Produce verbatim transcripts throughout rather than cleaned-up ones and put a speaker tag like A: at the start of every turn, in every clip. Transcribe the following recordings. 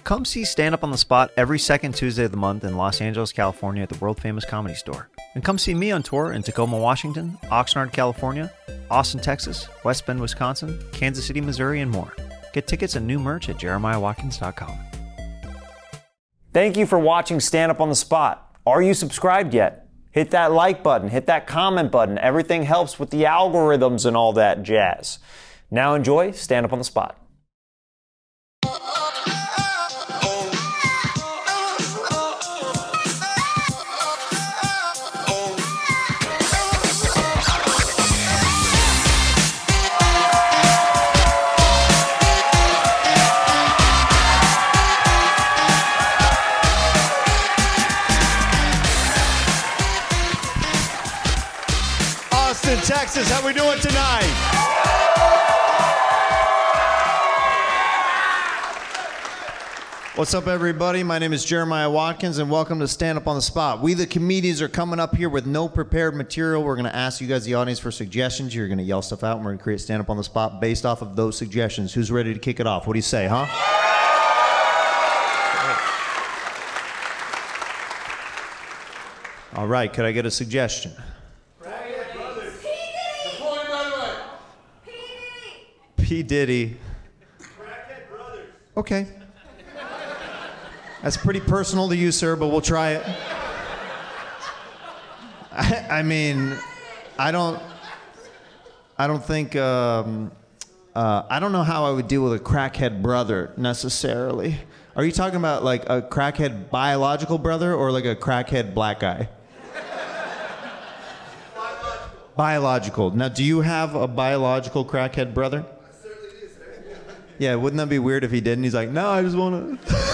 A: Come see Stand Up on the Spot every second Tuesday of the month in Los Angeles, California at the world-famous Comedy Store. And come see me on tour in Tacoma, Washington, Oxnard, California, Austin, Texas, West Bend, Wisconsin, Kansas City, Missouri, and more. Get tickets and new merch at jeremiah watkins dot com. Thank you for watching Stand Up on the Spot. Are you subscribed yet? Hit that like button, hit that comment button. Everything helps with the algorithms and all that jazz. Now enjoy Stand Up on the Spot.
B: Texas, how we doing tonight? What's up, everybody? My name is Jeremiah Watkins, and welcome to Stand Up on the Spot. We, the comedians, are coming up here with no prepared material. We're going to ask you guys, the audience, for suggestions. You're going to yell stuff out, and we're going to create Stand Up on the Spot based off of those suggestions. Who's ready to kick it off? What do you say, huh? All right, could I get a suggestion? P. Diddy. Crackhead Brothers. Okay. That's pretty personal to you, sir, but we'll try it. I, I mean, I don't, I don't think, um, uh, I don't know how I would deal with a crackhead brother necessarily. Are you talking about like a crackhead biological brother or like a crackhead black guy? Biological. Biological. Now, do you have a biological crackhead brother? Yeah, wouldn't that be weird if he didn't? He's like, no, I just want to...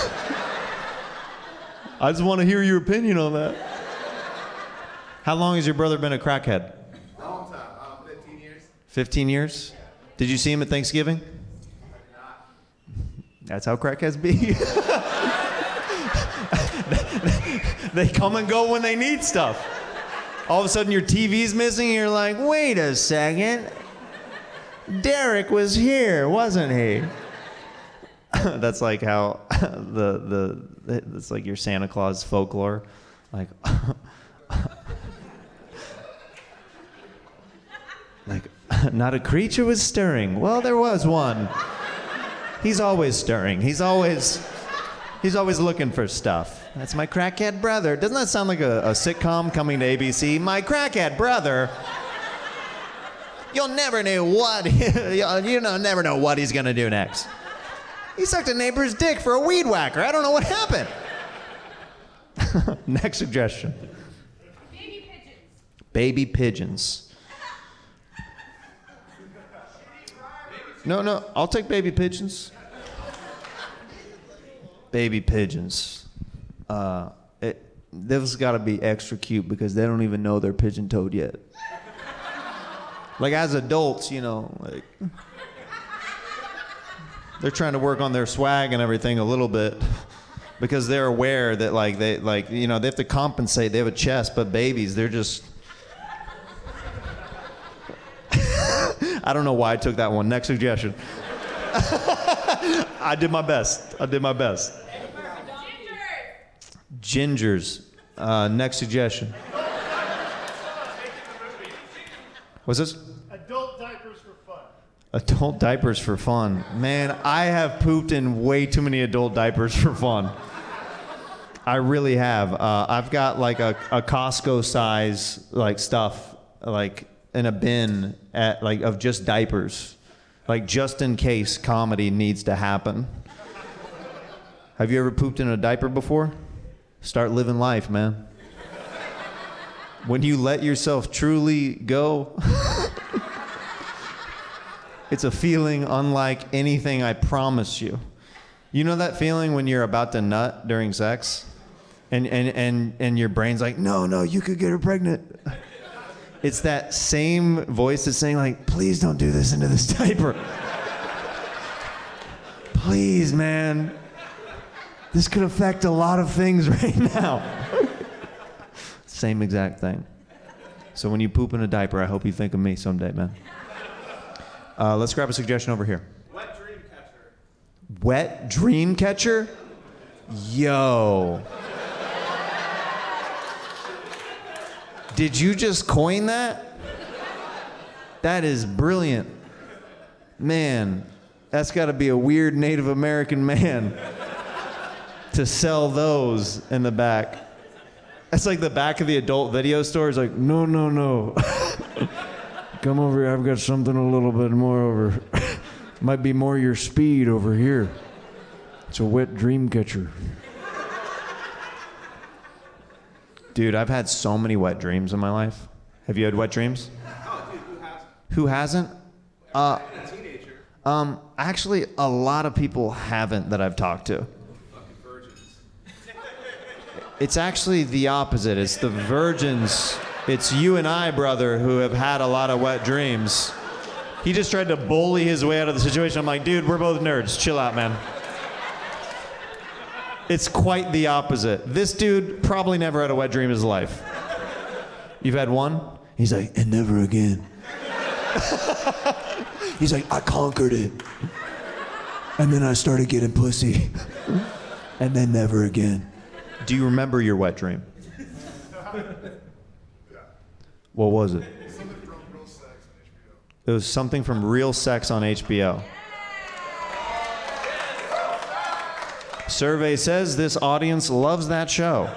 B: I just want to hear your opinion on that. How long has your brother been a crackhead?
C: A long time, um, fifteen years.
B: fifteen years? Did you see him at Thanksgiving?
C: I did not.
B: That's how crackheads be. They come and go when they need stuff. All of a sudden your T V's missing and you're like, wait a second. Derek was here, wasn't he? That's like how the the it's like your Santa Claus folklore, like like not a creature was stirring. Well, there was one. He's always stirring. He's always he's always looking for stuff. That's my crackhead brother. Doesn't that sound like a, a sitcom coming to A B C? My crackhead brother. You'll never know what, you know, never know what he's gonna do next. He sucked a neighbor's dick for a weed whacker. I don't know what happened. Next suggestion.
D: Baby pigeons.
B: Baby pigeons. No, no, I'll take baby pigeons. Baby pigeons. Uh, it, this got to be extra cute because they don't even know they're pigeon-toed yet. Like, as adults, you know, like, they're trying to work on their swag and everything a little bit because they're aware that, like, they, like, you know, they have to compensate. They have a chest, but babies, they're just... I don't know why I took that one. Next suggestion. I did my best. I did my best. Gingers. Uh, next suggestion. What's this?
E: Adult diapers for fun.
B: Adult diapers for fun. Man, I have pooped in way too many adult diapers for fun. I really have. Uh, I've got like a, a Costco size like stuff like in a bin at like of just diapers, like just in case comedy needs to happen. Have you ever pooped in a diaper before? Start living life, man. When you let yourself truly go, it's a feeling unlike anything, I promise you. You know that feeling when you're about to nut during sex? And, and, and, and your brain's like, no, no, you could get her pregnant. It's that same voice that's saying, like, please don't do this into this diaper. Please, man. This could affect a lot of things right now. Same exact thing. So when you poop in a diaper, I hope you think of me someday, man. Uh, let's grab a suggestion over here.
C: Wet dream catcher.
B: Wet dream catcher? Yo. Did you just coin that? That is brilliant. Man, that's got to be a weird Native American man to sell those in the back. That's like the back of the adult video store. It's like, no, no, no. Come over here. I've got something a little bit more over. Might be more your speed over here. It's a wet dream catcher. Dude, I've had so many wet dreams in my life. Have you had wet dreams?
C: Oh, dude, who hasn't?
B: Who hasn't? Uh,
C: A teenager.
B: um, actually, a lot of people haven't that I've talked to.
C: Fucking virgins.
B: It's actually the opposite. It's the virgins. It's you and I, brother, who have had a lot of wet dreams. He just tried to bully his way out of the situation. I'm like, dude, we're both nerds. Chill out, man. It's quite the opposite. This dude probably never had a wet dream in his life. You've had one? He's like, and never again. He's like, I conquered it. And then I started getting pussy. And then never again. Do you remember your wet dream? What was it?
C: Something from Real Sex on H B O.
B: It was something from Real Sex on H B O. Survey says this audience loves that show.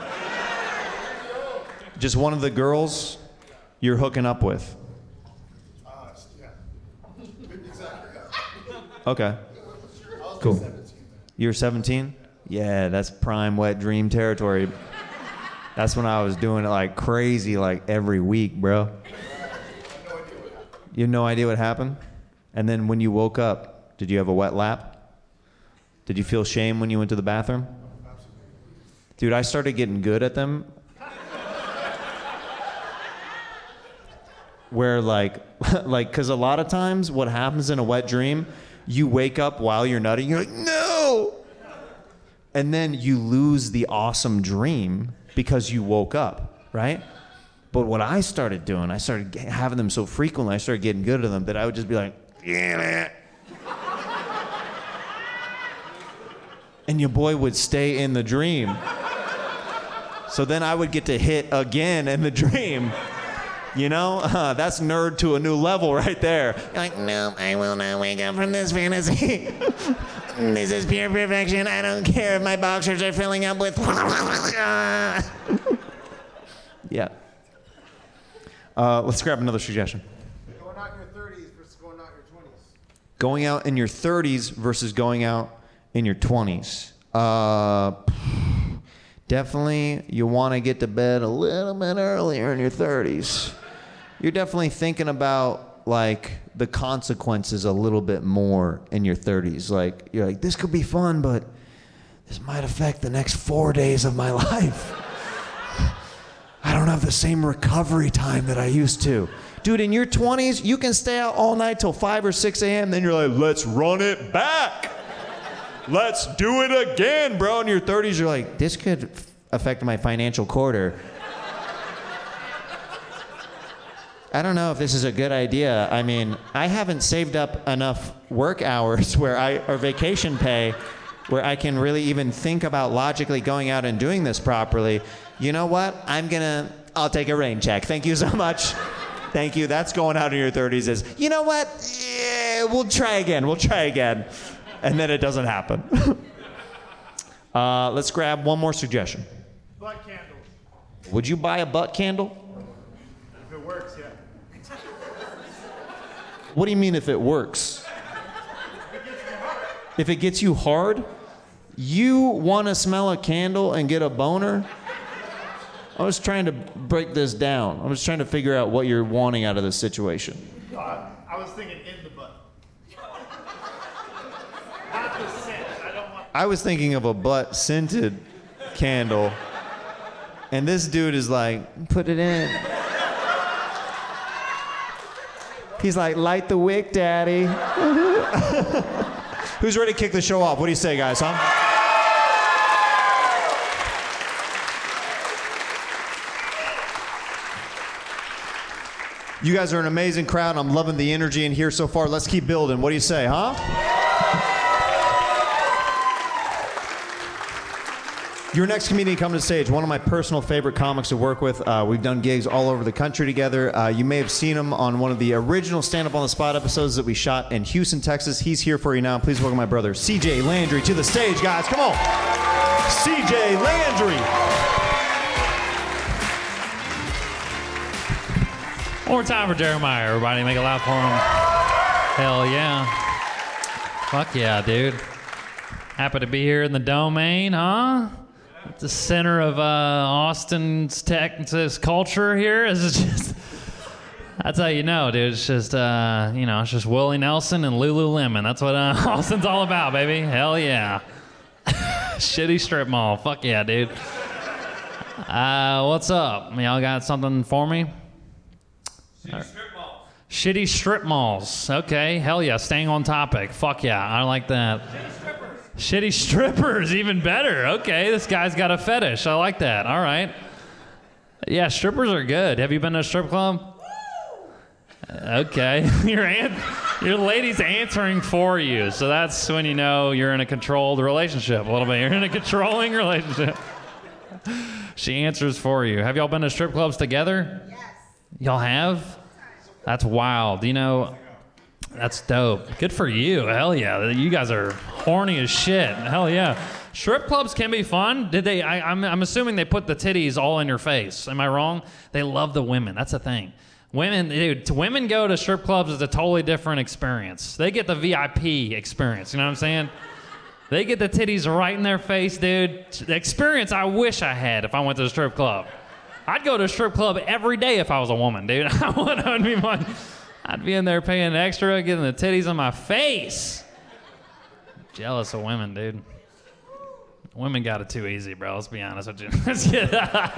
B: Just one of the girls you're hooking up with.
C: Uh, yeah. Exactly, yeah.
B: Okay. Cool. You're seventeen? Yeah, that's prime wet dream territory. That's when I was doing it like crazy, like every week, bro. You have no idea what happened? And then when you woke up, did you have a wet lap? Did you feel shame when you went to the bathroom? Dude, I started getting good at them. Where like, like, cause a lot of times what happens in a wet dream, you wake up while you're nutting, you're like, no! And then you lose the awesome dream because you woke up, right? But what I started doing, I started having them so frequently, I started getting good at them that I would just be like, yeah. And your boy would stay in the dream. So then I would get to hit again in the dream. You know, uh, that's nerd to a new level right there. You're like, no, I will not wake up from this fantasy. This is pure perfection. I don't care if my boxers are filling up with. Yeah. Uh, let's grab another suggestion.
C: Going out in your thirties versus going out in your twenties.
B: Going out in your thirties versus going out in your twenties. Uh, definitely, you want to get to bed a little bit earlier in your thirties. You're definitely thinking about like the consequences a little bit more in your thirties. Like you're like, this could be fun, but this might affect the next four days of my life. I don't have the same recovery time that I used to. Dude, in your twenties, you can stay out all night till five or six a.m. Then you're like, let's run it back. Let's do it again, bro. In your thirties, you're like, this could f- affect my financial quarter. I don't know if this is a good idea. I mean, I haven't saved up enough work hours where I, or vacation pay, where I can really even think about logically going out and doing this properly. You know what? I'm gonna, I'll take a rain check. Thank you so much. Thank you. That's going out in your thirties is, you know what? Yeah, we'll try again. We'll try again. And then it doesn't happen. uh, let's grab one more suggestion.
E: Butt candles.
B: Would you buy a butt candle?
E: If it works, yeah.
B: What do you mean if it works? If it gets you hard? You want to smell a candle and get a boner? I was trying to break this down. I was trying to figure out what you're wanting out of this situation.
E: Uh, I was thinking in the butt. Not the scent. I don't want.
B: I was thinking of a butt scented candle. And this dude is like, put it in. He's like, light the wick, daddy. Who's ready to kick the show off? What do you say, guys, huh? You guys are an amazing crowd. I'm loving the energy in here so far. Let's keep building. What do you say, huh? Your next comedian coming to stage, one of my personal favorite comics to work with. Uh, we've done gigs all over the country together. Uh, you may have seen him on one of the original Stand Up on the Spot episodes that we shot in Houston, Texas. He's here for you now. Please welcome my brother, C J Landry, to the stage, guys. Come on. C J Landry.
F: One more time for Jeremiah, everybody. Make it loud for him. Hell yeah. Fuck yeah, dude. Happy to be here in the domain, huh? At the center of uh, Austin's Texas culture here. Is just, that's how you know, dude. It's just, uh, you know, it's just Willie Nelson and Lululemon. That's what uh, Austin's all about, baby. Hell yeah. Shitty strip mall. Fuck yeah, dude. Uh, what's up? Y'all got something for me? Shitty strip malls. Shitty strip malls. Okay, hell yeah. Staying on topic. Fuck yeah, I like that. Shitty strippers. Shitty strippers, even better. Okay, this guy's got a fetish. I like that. All right. Yeah, strippers are good. Have you been to a strip club? Okay. your, an- your lady's answering for you, so that's when you know you're in a controlled relationship a little bit. You're in a controlling relationship. She answers for you. Have y'all been to strip clubs together? Yes. Y'all have? That's wild. You know, that's dope. Good for you. Hell yeah. You guys are horny as shit. Hell yeah. Strip clubs can be fun. Did they? I, I'm, I'm assuming they put the titties all in your face. Am I wrong? They love the women. That's the thing. Women, dude, to women go to strip clubs is a totally different experience. They get the V I P experience. You know what I'm saying? They get the titties right in their face, dude. The experience I wish I had if I went to a strip club. I'd go to a strip club every day if I was a woman, dude. I would, I would be like, I'd be in there paying extra, getting the titties on my face. Jealous of women, dude. Women got it too easy, bro. Let's be honest with you. Let's get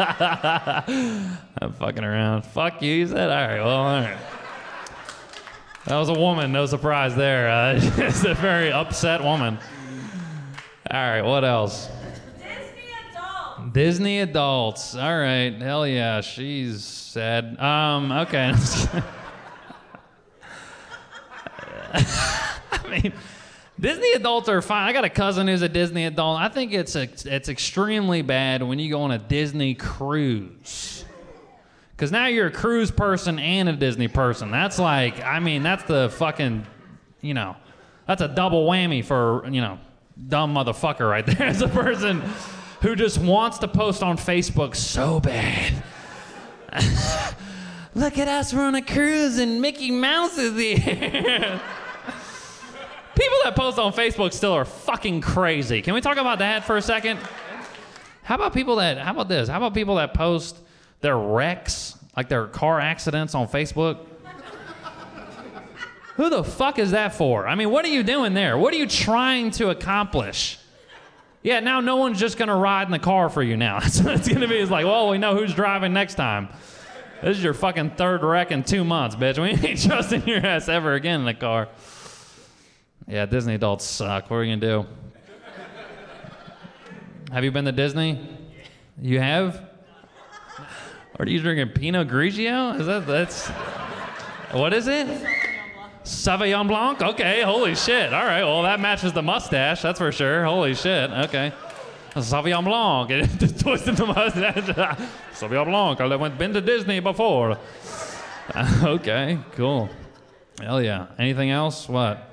F: I'm fucking around. Fuck you, you said? All right, well, all right. That was a woman, no surprise there. Uh, it's a very upset woman. All right, what else?
D: Disney adults.
F: Disney adults. All right, hell yeah, she's sad. Um, okay. I mean, Disney adults are fine. I got a cousin who's a Disney adult. I think it's a, it's extremely bad when you go on a Disney cruise. Because now you're a cruise person and a Disney person. That's like, I mean, that's the fucking, you know, that's a double whammy for, you know, dumb motherfucker right there. As a person who just wants to post on Facebook so bad. Look at us, we're on a cruise and Mickey Mouse is here. People that post on Facebook still are fucking crazy. Can we talk about that for a second? How about people that, how about this? How about people that post their wrecks, like their car accidents on Facebook? Who the fuck is that for? I mean, what are you doing there? What are you trying to accomplish? Yeah, now no one's just gonna ride in the car for you now. That's what it's gonna be. It's like, well, we know who's driving next time. This is your fucking third wreck in two months, bitch. We ain't trusting your ass ever again in the car. Yeah, Disney adults suck. What are you gonna do? Have you been to Disney? You have? Or are you drinking Pinot Grigio? Is that, that's, what is it? Sauvignon Blanc? Okay, holy shit. All right, well, that matches the mustache, that's for sure. Holy shit, okay. Sauvignon Blanc. It just twisted the mustache. Sauvignon Blanc. I went been to Disney before. Okay, cool. Hell yeah. Anything else? What?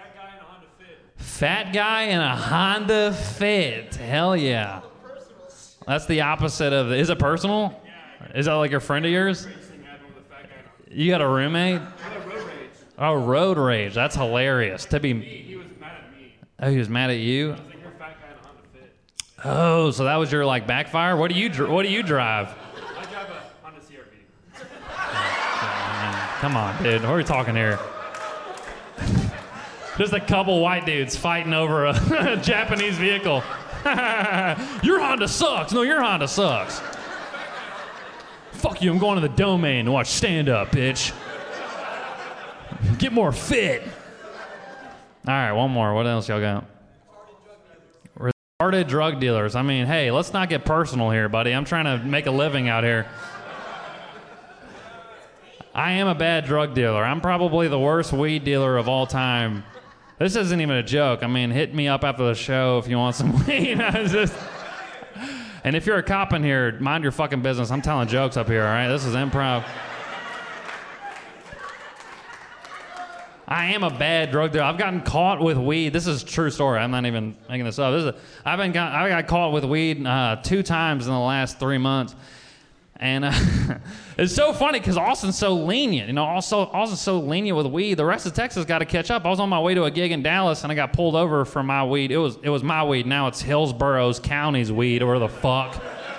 F: Fat guy in a Honda Fit. Hell yeah. That's the opposite of, is it personal? Is that like a friend of yours? You got a roommate? Oh, road rage. That's hilarious. To be.
G: He was mad at me.
F: Oh, he was mad at you?
G: I was like, you're a fat guy in a Honda Fit.
F: Oh, so that was your like backfire? What do you dr- What do you drive?
G: I drive a Honda C R V.
F: Come on, dude. What are we talking here? Just a couple white dudes fighting over a Japanese vehicle. Your Honda sucks. No, your Honda sucks. Fuck you, I'm going to the domain to watch stand-up, bitch. Get more fit. All right, one more. What else y'all got? Retarded drug dealers. I mean, hey, let's not get personal here, buddy. I'm trying to make a living out here. I am a bad drug dealer. I'm probably the worst weed dealer of all time. This isn't even a joke. I mean, hit me up after the show if you want some weed. I was just, And if you're a cop in here, mind your fucking business. I'm telling jokes up here, all right? This is improv. I am a bad drug dealer. I've gotten caught with weed. This is a true story. I'm not even making this up. This is a, I've been got, I got caught with weed uh, two times in the last three months. And uh, it's so funny because Austin's so lenient. You know, also Austin's so lenient with weed. The rest of Texas got to catch up. I was on my way to a gig in Dallas and I got pulled over for my weed. It was it was my weed. Now it's Hillsborough County's weed, or the fuck.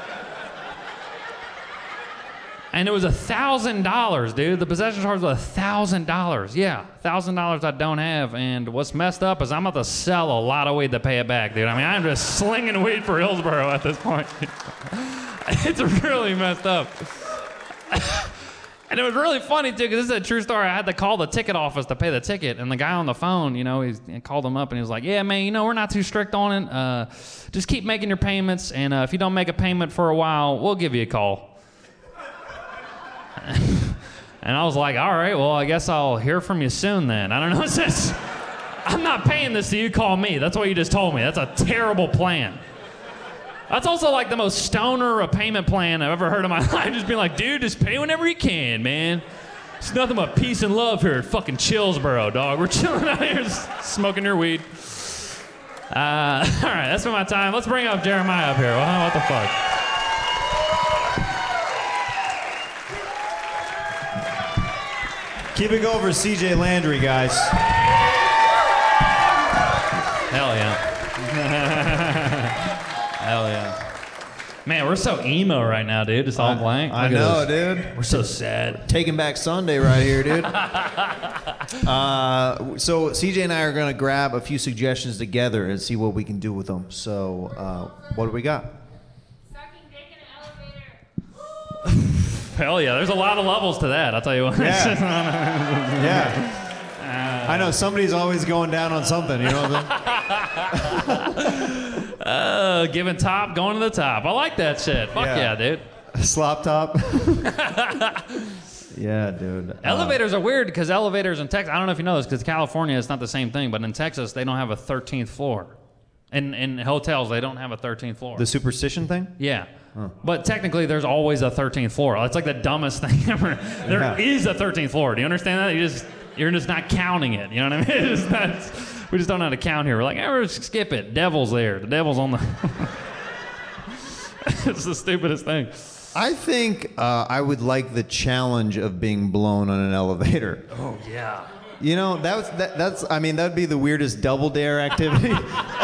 F: And it was a thousand dollars, dude. The possession charge was a thousand dollars. Yeah, thousand dollars I don't have. And what's messed up is I'm about to sell a lot of weed to pay it back, dude. I mean, I'm just slinging weed for Hillsborough at this point. It's really messed up. And it was really funny, too, because this is a true story. I had to call the ticket office to pay the ticket. And the guy on the phone, you know, he's, he called him up and he was like, yeah, man, you know, we're not too strict on it. Uh, just keep making your payments. And uh, if you don't make a payment for a while, we'll give you a call. And I was like, all right, well, I guess I'll hear from you soon then. I don't know. It says, I'm not paying this, so you call me. That's what you just told me. That's a terrible plan. That's also like the most stoner of payment plan I've ever heard in my life. Just being like, dude, just pay whenever you can, man. It's nothing but peace and love here at fucking Chillsboro, dog. We're chilling out here smoking your weed. Uh, all right, that's been my time. Let's bring up Jeremiah up here. Well, what the fuck?
B: Keep it going for C J Landry, guys.
F: Hell yeah. Hell yeah. Man, we're so emo right now, dude. It's all
B: I,
F: blank.
B: I
F: Look at
B: know,
F: this.
B: dude.
F: We're so sad.
B: Taking Back Sunday right here, dude. uh, so C J and I are going to grab a few suggestions together and see what we can do with them. So uh, what do we got?
D: Sucking dick in an elevator.
F: Hell yeah. There's a lot of levels to that, I'll tell you what.
B: Yeah. Yeah. I know somebody's always going down on something, you know what I'm saying?
F: uh, giving top, going to the top. I like that shit. Fuck yeah,
B: Yeah.
F: dude.
B: Slop top. Yeah, dude. Uh,
F: Elevators are weird because elevators in Texas, I don't know if you know this, because California it's not the same thing, but in Texas they don't have a thirteenth floor. In in hotels they don't have a thirteenth floor.
B: the superstition thing?
F: Yeah. But technically there's always a thirteenth floor. It's like the dumbest thing ever. There is
B: Yeah.
F: a thirteenth floor. Do you understand that? You just you're just not counting it. You know what I mean? It's not, we just don't know how to count here. We're like, eh, we'll just skip it. Devil's there. The devil's on the It's the stupidest thing.
B: I think uh, I would like the challenge of being blown on an elevator.
F: Oh yeah.
B: You know, that was that, that's. I mean, that'd be the weirdest double dare activity.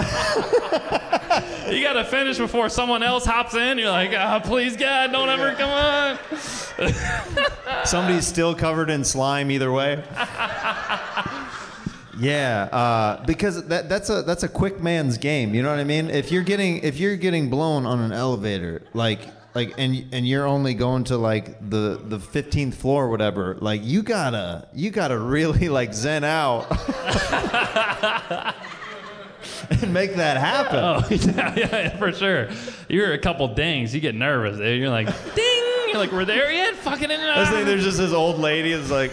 F: You gotta finish before someone else hops in. You're like, oh, please God, don't ever come on.
B: Somebody's still covered in slime either way. Yeah, uh, because that, that's a that's a quick man's game. You know what I mean? If you're getting if you're getting blown on an elevator, like like and and you're only going to like the the fifteenth floor or whatever, like you gotta you gotta really like zen out. And make that happen.
F: Oh, yeah, yeah, for sure. You're a couple dings. You get nervous, dude. You're like, ding. You're like, we're there yet? Fucking in.
B: I think there's just this old lady that's like,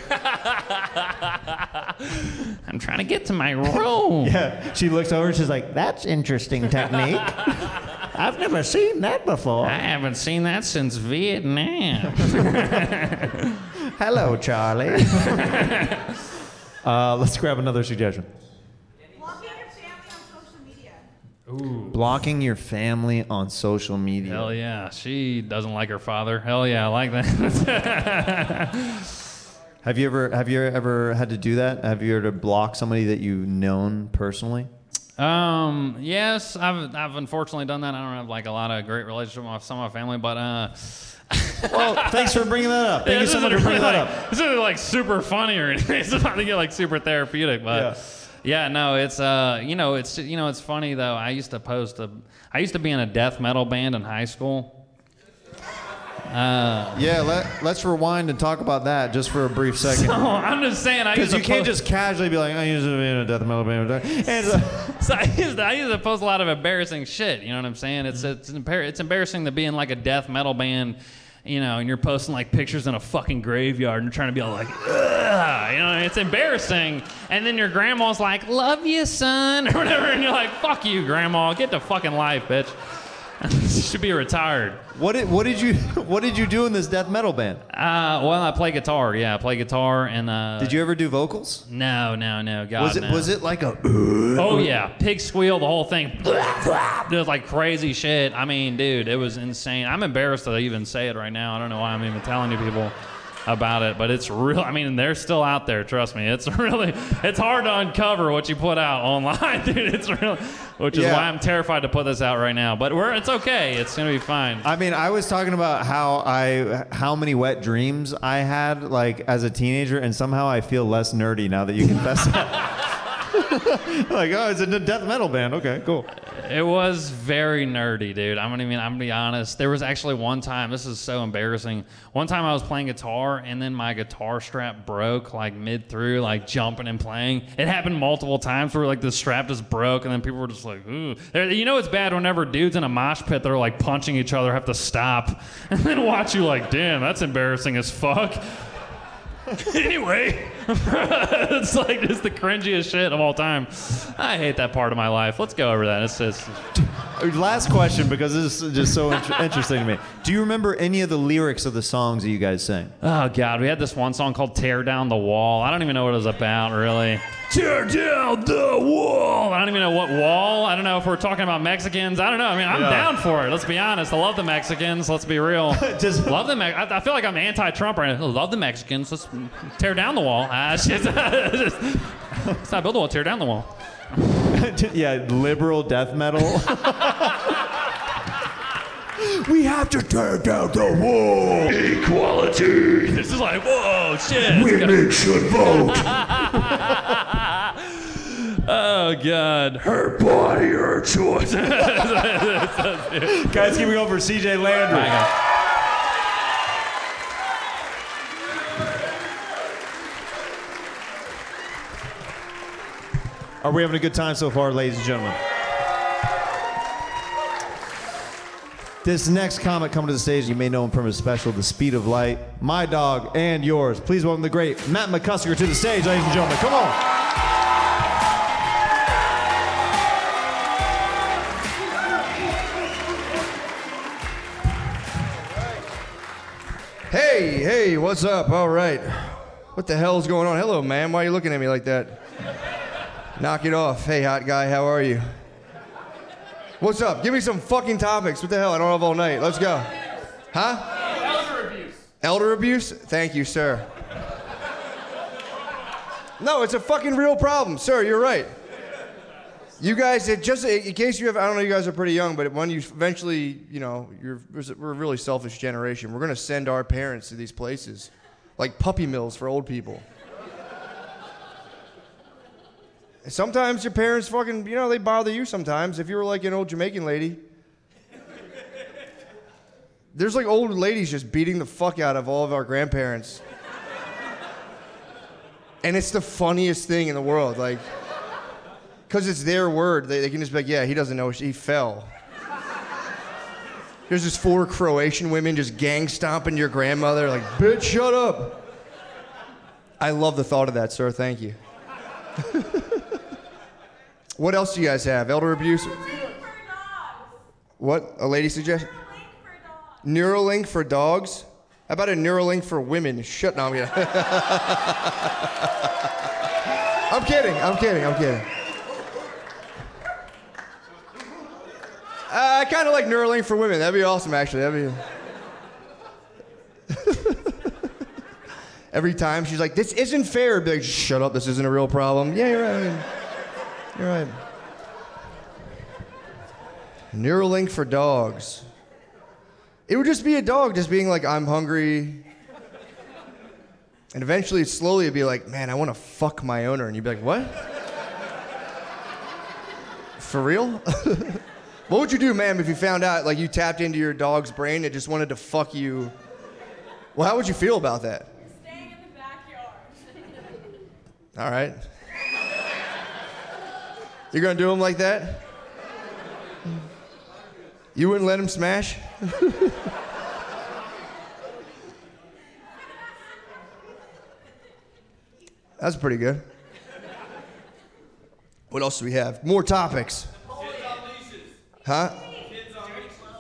F: I'm trying to get to my room.
B: yeah. She looks over and she's like, that's interesting technique. I've never seen that before.
F: I haven't seen that since Vietnam.
B: Hello, Charlie. uh, let's grab another suggestion.
D: Blocking your family on social media.
B: Blocking your family on social media.
F: Hell yeah. She doesn't like her father. Hell yeah, I like that.
B: Have you ever have you ever had to do that? Have you ever blocked somebody that you've known personally?
F: um, yes, I've I've unfortunately done that. I don't have like a lot of great relationship with some of my family, but uh
B: Well, thanks for bringing that up. Thank
F: yeah,
B: you
F: this
B: so much
F: isn't
B: for bringing
F: really
B: that
F: like,
B: up.
F: This isn't like super funny or anything. It's about to get like super therapeutic, but yeah, no, it's uh, you know, it's you know, it's funny though. I used to post a, I used to be in a death metal band in high school. Uh,
B: Yeah, let, let's rewind and talk about that just for a brief second.
F: so I'm just saying, I
B: Because
F: used
B: you
F: to
B: can't
F: post,
B: just casually be like, I used to be in a death metal band. And, uh,
F: so I used to, I used to post a lot of embarrassing shit. You know what I'm saying? It's it's embar- it's embarrassing to be in like a death metal band. You know, and you're posting like pictures in a fucking graveyard and you're trying to be all like, ugh, you know, it's embarrassing. And then your grandma's like, love you, son, or whatever. And you're like, fuck you, grandma. Get to fucking life, bitch. You should be retired.
B: What did what did you what did you do in this death metal band?
F: Uh, well, I play guitar. Yeah, I play guitar and. Uh,
B: Did you ever do vocals?
F: No, no, no. God,
B: Was it
F: no.
B: was it like a?
F: Oh yeah, pig squeal, the whole thing. It was like crazy shit. I mean, dude, it was insane. I'm embarrassed to even say it right now. I don't know why I'm even telling you people about it, but it's real. I mean, they're still out there. Trust me, it's really it's hard to uncover what you put out online, dude. It's really, which is
B: Yeah.
F: why I'm terrified to put this out right now. But we're it's okay. It's gonna be fine.
B: I mean, I was talking about how I how many wet dreams I had like as a teenager, and somehow I feel less nerdy now that you confess that. Like, oh, it's a death metal band. Okay, cool.
F: It was very nerdy, dude. I'm gonna mean I'm gonna be honest. There was actually one time, this is so embarrassing. One time I was playing guitar and then my guitar strap broke like mid through, like jumping and playing. It happened multiple times where like the strap just broke and then people were just like, ooh. They're, you know it's bad whenever dudes in a mosh pit that are like punching each other have to stop and then watch you like, damn, that's embarrassing as fuck. Anyway, it's like just the cringiest shit of all time. I hate that part of my life. Let's go over that. It's just.
B: Last question, because this is just so int- interesting to me. Do you remember any of the lyrics of the songs that you guys sang?
F: Oh God, we had this one song called "Tear Down the Wall." I don't even know what it was about, really. Tear down the wall. I don't even know what wall. I don't know if we're talking about Mexicans. I don't know. I mean, I'm
B: Yeah.
F: down for it. Let's be honest. I love the Mexicans. Let's be real.
B: Just-
F: love the. Me- I, I feel like I'm anti-Trump right now. I love the Mexicans. Let's tear down the wall. Ah, shit. Just, let's not build a wall. Tear down the wall.
B: Yeah, liberal death metal. We have to tear down the wall.
F: Equality. This is like, whoa, shit.
B: Women should vote.
F: Oh God. Her body, her choice.
B: Guys, keep it going for C J Landry.
F: Bye, guys.
B: Are we having a good time so far, ladies and gentlemen? This next comic coming to the stage, you may know him from his special, The Speed of Light. My dog and yours. Please welcome the great Matt McCusker to the stage, ladies and gentlemen. Come on.
H: Hey, hey, what's up? All right. What the hell's going on? Hello, man. Why are you looking at me like that? Knock it off. Hey, hot guy, how are you? What's up? Give me some fucking topics. What the hell? I don't have all night. Let's go. Huh?
G: Elder abuse.
H: Elder abuse? Thank you, sir. No, it's a fucking real problem. Sir, you're right. You guys, it just in case you have, I don't know, you guys are pretty young, but when you eventually, you know, you're, we're a really selfish generation. We're going to send our parents to these places, like puppy mills for old people. Sometimes your parents fucking, you know, they bother you sometimes. If you were like an old Jamaican lady. There's like old ladies just beating the fuck out of all of our grandparents. And it's the funniest thing in the world. Like, because it's their word. They, they can just be like, yeah, he doesn't know. He fell. There's just four Croatian women just gang stomping your grandmother. Like, bitch, shut up. I love the thought of that, sir. Thank you. What else do you guys have? Elder abuse? What? A lady suggestion? Neuralink for dogs? How about a Neuralink for women? Shut no, I'm kidding. I'm kidding. I'm kidding. I'm kidding. Uh, I kind of like Neuralink for women. That'd be awesome, actually. That'd be. Every time she's like, "This isn't fair." I'd be like, "Shut up. This isn't a real problem." Yeah, you're right. You're right. Neuralink for dogs. It would just be a dog just being like, I'm hungry. And eventually, slowly, it'd be like, man, I want to fuck my owner. And you'd be like, what? For real? What would you do, ma'am, if you found out, like, you tapped into your dog's brain and it just wanted to fuck you? Well, how would you feel about that?
D: Staying in the backyard.
H: All right. You're gonna do him like that? You wouldn't let him smash? That's pretty good. What else do we have? More topics.
G: Kids on leashes.
H: Huh?
G: Kids on leashes.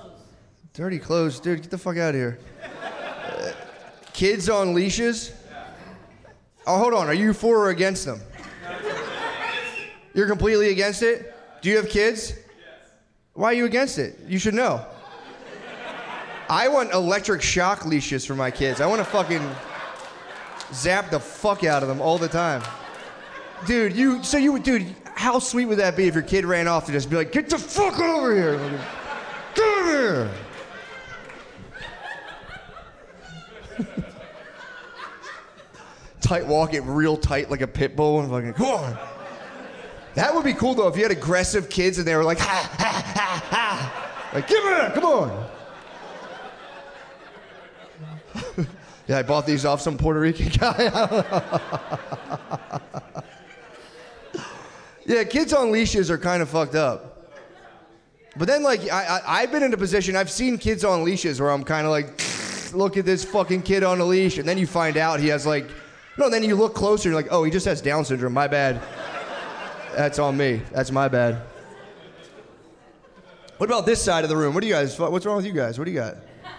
H: Dirty clothes, dude. Get the fuck out of here. Uh, kids on leashes? Oh, hold on. Are you for or against them? You're completely against it? Do you have kids? Yes. Why are you against it? You should know. I want electric shock leashes for my kids. I want to fucking zap the fuck out of them all the time. Dude, you, so you, dude, how sweet would that be if your kid ran off to just be like, get the fuck over here. Get over here. Tight walk it real tight like a pit bull and fucking, come on. That would be cool though if you had aggressive kids and they were like, ha, ha, ha, ha. Like, give it, come on. Yeah, I bought these off some Puerto Rican guy. Yeah, kids on leashes are kind of fucked up. But then, like, I, I, I've been in a position, I've seen kids on leashes where I'm kind of like, look at this fucking kid on a leash. And then you find out he has, like, no, then you look closer and you're like, oh, he just has Down syndrome. My bad. That's on me. That's my bad. What about this side of the room? What do you guys, what's wrong with you guys? What do you got?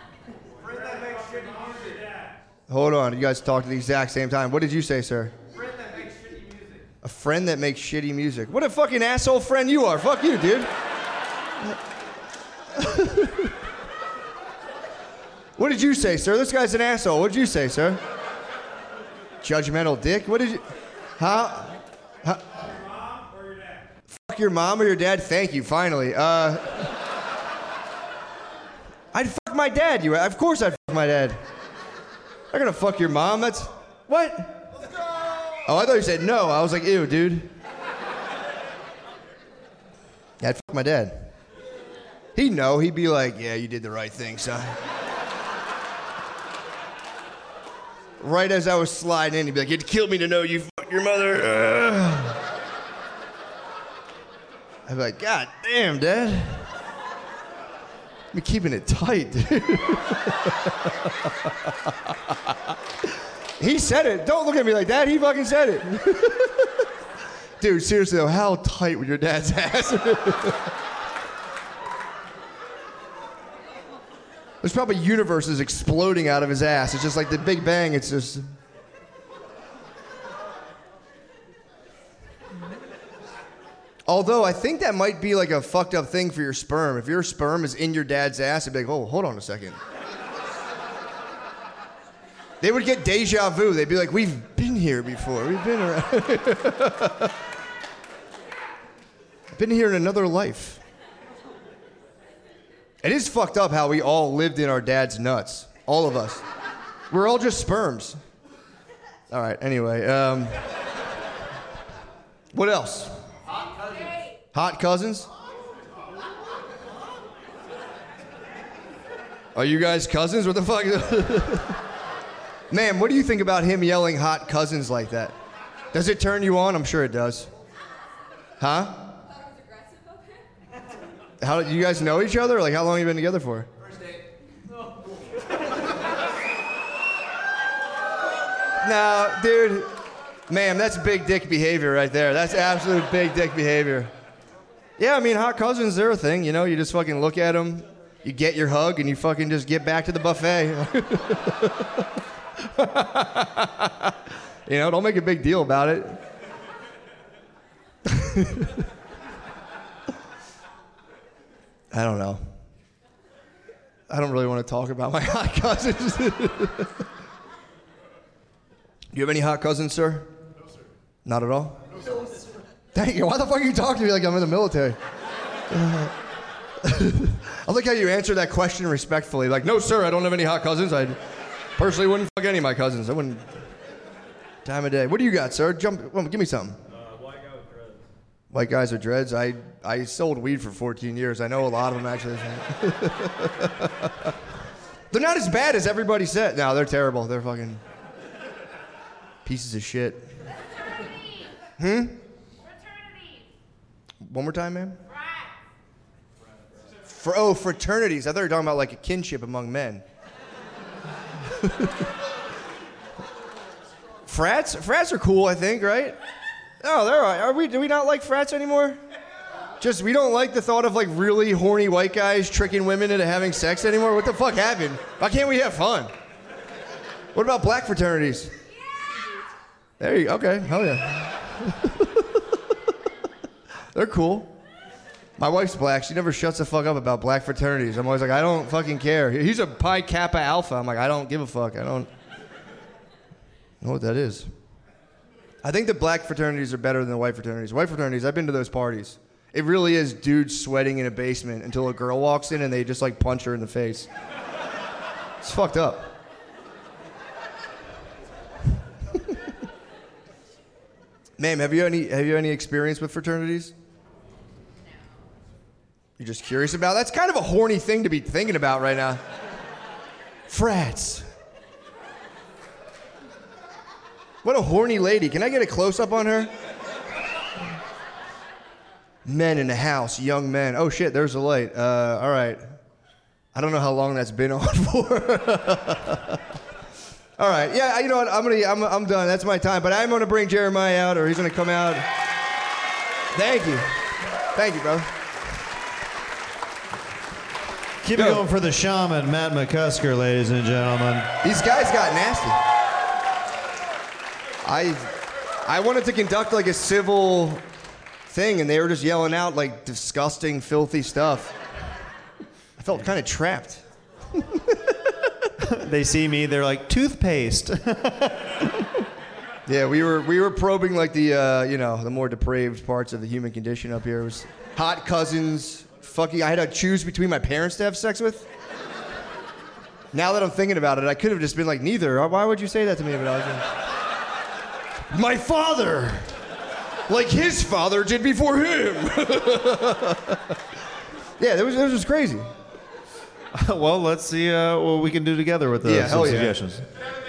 H: Hold on, you guys talk at the exact same time. What did you say, sir?
C: Friend that makes shitty music.
H: A friend that makes shitty music. What a fucking asshole friend you are. Fuck you, dude. What did you say, sir? This guy's an asshole. What did you say, sir? Judgmental dick? What did you... Huh? huh?
C: Your mom or your dad?
H: Fuck your mom or your dad? Thank you, finally. Uh... I'd fuck my dad, you... Of course I'd fuck my dad. I'm gonna fuck your mom, that's... What?
C: Let's go!
H: Oh, I thought you said no. I was like, ew, dude. Yeah, I'd fuck my dad. He'd know. He'd be like, yeah, you did the right thing, son. Right as I was sliding in, he'd be like, it killed me to know you fucked your mother. Ugh. I'd be like, God damn, Dad. I'm keeping it tight, dude. He said it. Don't look at me like that. He fucking said it. Dude, seriously though, how tight was your dad's ass? There's probably universes exploding out of his ass. It's just like the Big Bang. It's just... Although I think that might be like a fucked up thing for your sperm. If your sperm is in your dad's ass, it'd be like, oh, hold on a second. They would get deja vu. They'd be like, we've been here before. We've been around. Been here in another life. It is fucked up how we all lived in our dad's nuts. All of us. We're all just sperms. All right, anyway. Um, what else? Hot cousins? Are you guys cousins? What the fuck? Man, what do you think about him yelling hot cousins like that? Does it turn you on? I'm sure it does. Huh? How do you guys know each other? Like, how long have you been together for?
C: First date.
H: No, dude. Man, that's big dick behavior right there. That's absolute big dick behavior. Yeah, I mean, hot cousins, they're a thing, you know? You just fucking look at them, you get your hug, and you fucking just get back to the buffet. You know, don't make a big deal about it. I don't know. I don't really want to talk about my hot cousins. Do you have any hot cousins, sir?
C: No, sir.
H: Not at all?
C: No, sir.
H: Thank you. Why the fuck are you talking to me like I'm in the military? Uh, I like how you answer that question respectfully. Like, no, sir, I don't have any hot cousins. I personally wouldn't fuck any of my cousins. I wouldn't. Time of day. What do you got, sir? Jump. Well, give me something.
G: Uh, white guy with dreads.
H: White guys with dreads. I, I sold weed for fourteen years. I know a lot of them, actually. They're not as bad as everybody said. No, they're terrible. They're fucking pieces of shit. Hmm? One more time, ma'am? For, oh, fraternities. I thought you were talking about like a kinship among men. Frats? Frats are cool, I think, right? Oh, they're all right. Are we, do we not like frats anymore? Just, we don't like the thought of like really horny white guys tricking women into having sex anymore. What the fuck happened? Why can't we have fun? What about black fraternities? There you go. Okay, hell yeah. They're cool. My wife's black. She never shuts the fuck up about black fraternities. I'm always like, I don't fucking care. He's a Pi Kappa Alpha. I'm like, I don't give a fuck. I don't know what that is. I think the black fraternities are better than the white fraternities. White fraternities, I've been to those parties. It really is dudes sweating in a basement until a girl walks in and they just like punch her in the face. It's fucked up. Ma'am, have you any have you any experience with fraternities? No. You're just curious about? That's kind of a horny thing to be thinking about right now. Frats. What a horny lady. Can I get a close-up on her? Men in the house, young men. Oh shit, there's a light. Uh, all right. I don't know how long that's been on for. All right, yeah, you know what? I'm gonna, I'm, I'm done. That's my time. But I'm gonna bring Jeremiah out, or he's gonna come out. Thank you, thank you, brother.
B: Keep
H: Yo.
B: it going for the shaman, Matt McCusker, ladies and gentlemen.
H: These guys got nasty. I, I wanted to conduct like a civil thing, and they were just yelling out like disgusting, filthy stuff. I felt kind of trapped.
B: They see me, they're like, toothpaste.
H: Yeah, we were we were probing like the uh, you know the more depraved parts of the human condition up here. It was hot cousins, fucking. I had to choose between my parents to have sex with. Now that I'm thinking about it, I could have just been like neither. Why would you say that to me? But I was like, my father, like his father did before him. Yeah, it was it was crazy.
B: Well, let's see uh, what we can do together with those
H: Yeah, hell yeah.
B: suggestions.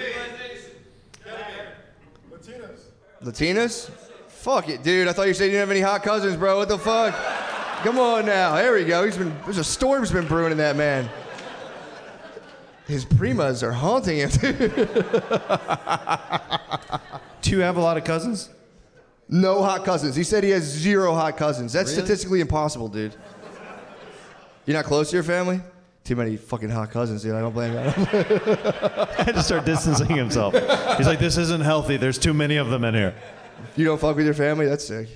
E: Latinas.
H: Latinas? Fuck it, dude. I thought you said you didn't have any hot cousins, bro. What the fuck? Come on now. There we go. He's been. There's a storm's been brewing in that man. His primas are haunting him.
B: Do you have a lot of cousins?
H: No hot cousins. He said he has zero hot cousins. That's
B: Really?
H: statistically impossible, dude. You're not close to your family? Too many fucking hot cousins, dude. I don't blame you.
B: I had to start distancing himself. He's like, this isn't healthy. There's too many of them in here.
H: You don't fuck with your family? That's sick.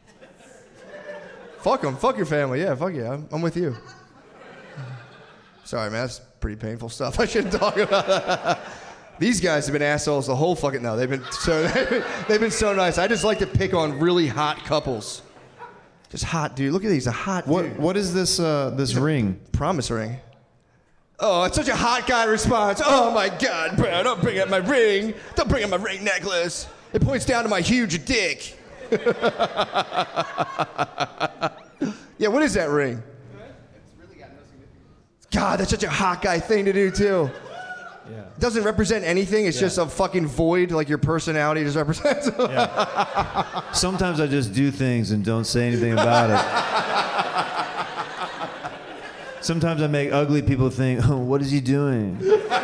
H: Fuck them. Fuck your family. Yeah, fuck yeah. I'm, I'm with you. Sorry, man. That's pretty painful stuff. I shouldn't talk about that. These guys have been assholes the whole fucking... No, they've been so they've been so nice. I just like to pick on really hot couples. Just hot, dude. Look at these. A hot
B: What
H: dude.
B: What is this uh, this ring?
H: Promise ring. Oh, it's such a hot guy response. Oh my God, bro, don't bring up my ring. Don't bring up my ring necklace. It points down to my huge dick. Yeah, what is that ring? God, that's such a hot guy thing to do too.
B: Yeah.
H: It doesn't represent anything. It's
B: Yeah.
H: just a fucking void, like your personality just represents.
B: Sometimes I just do things and don't say anything about it. Sometimes I make ugly people think, oh, what is he doing?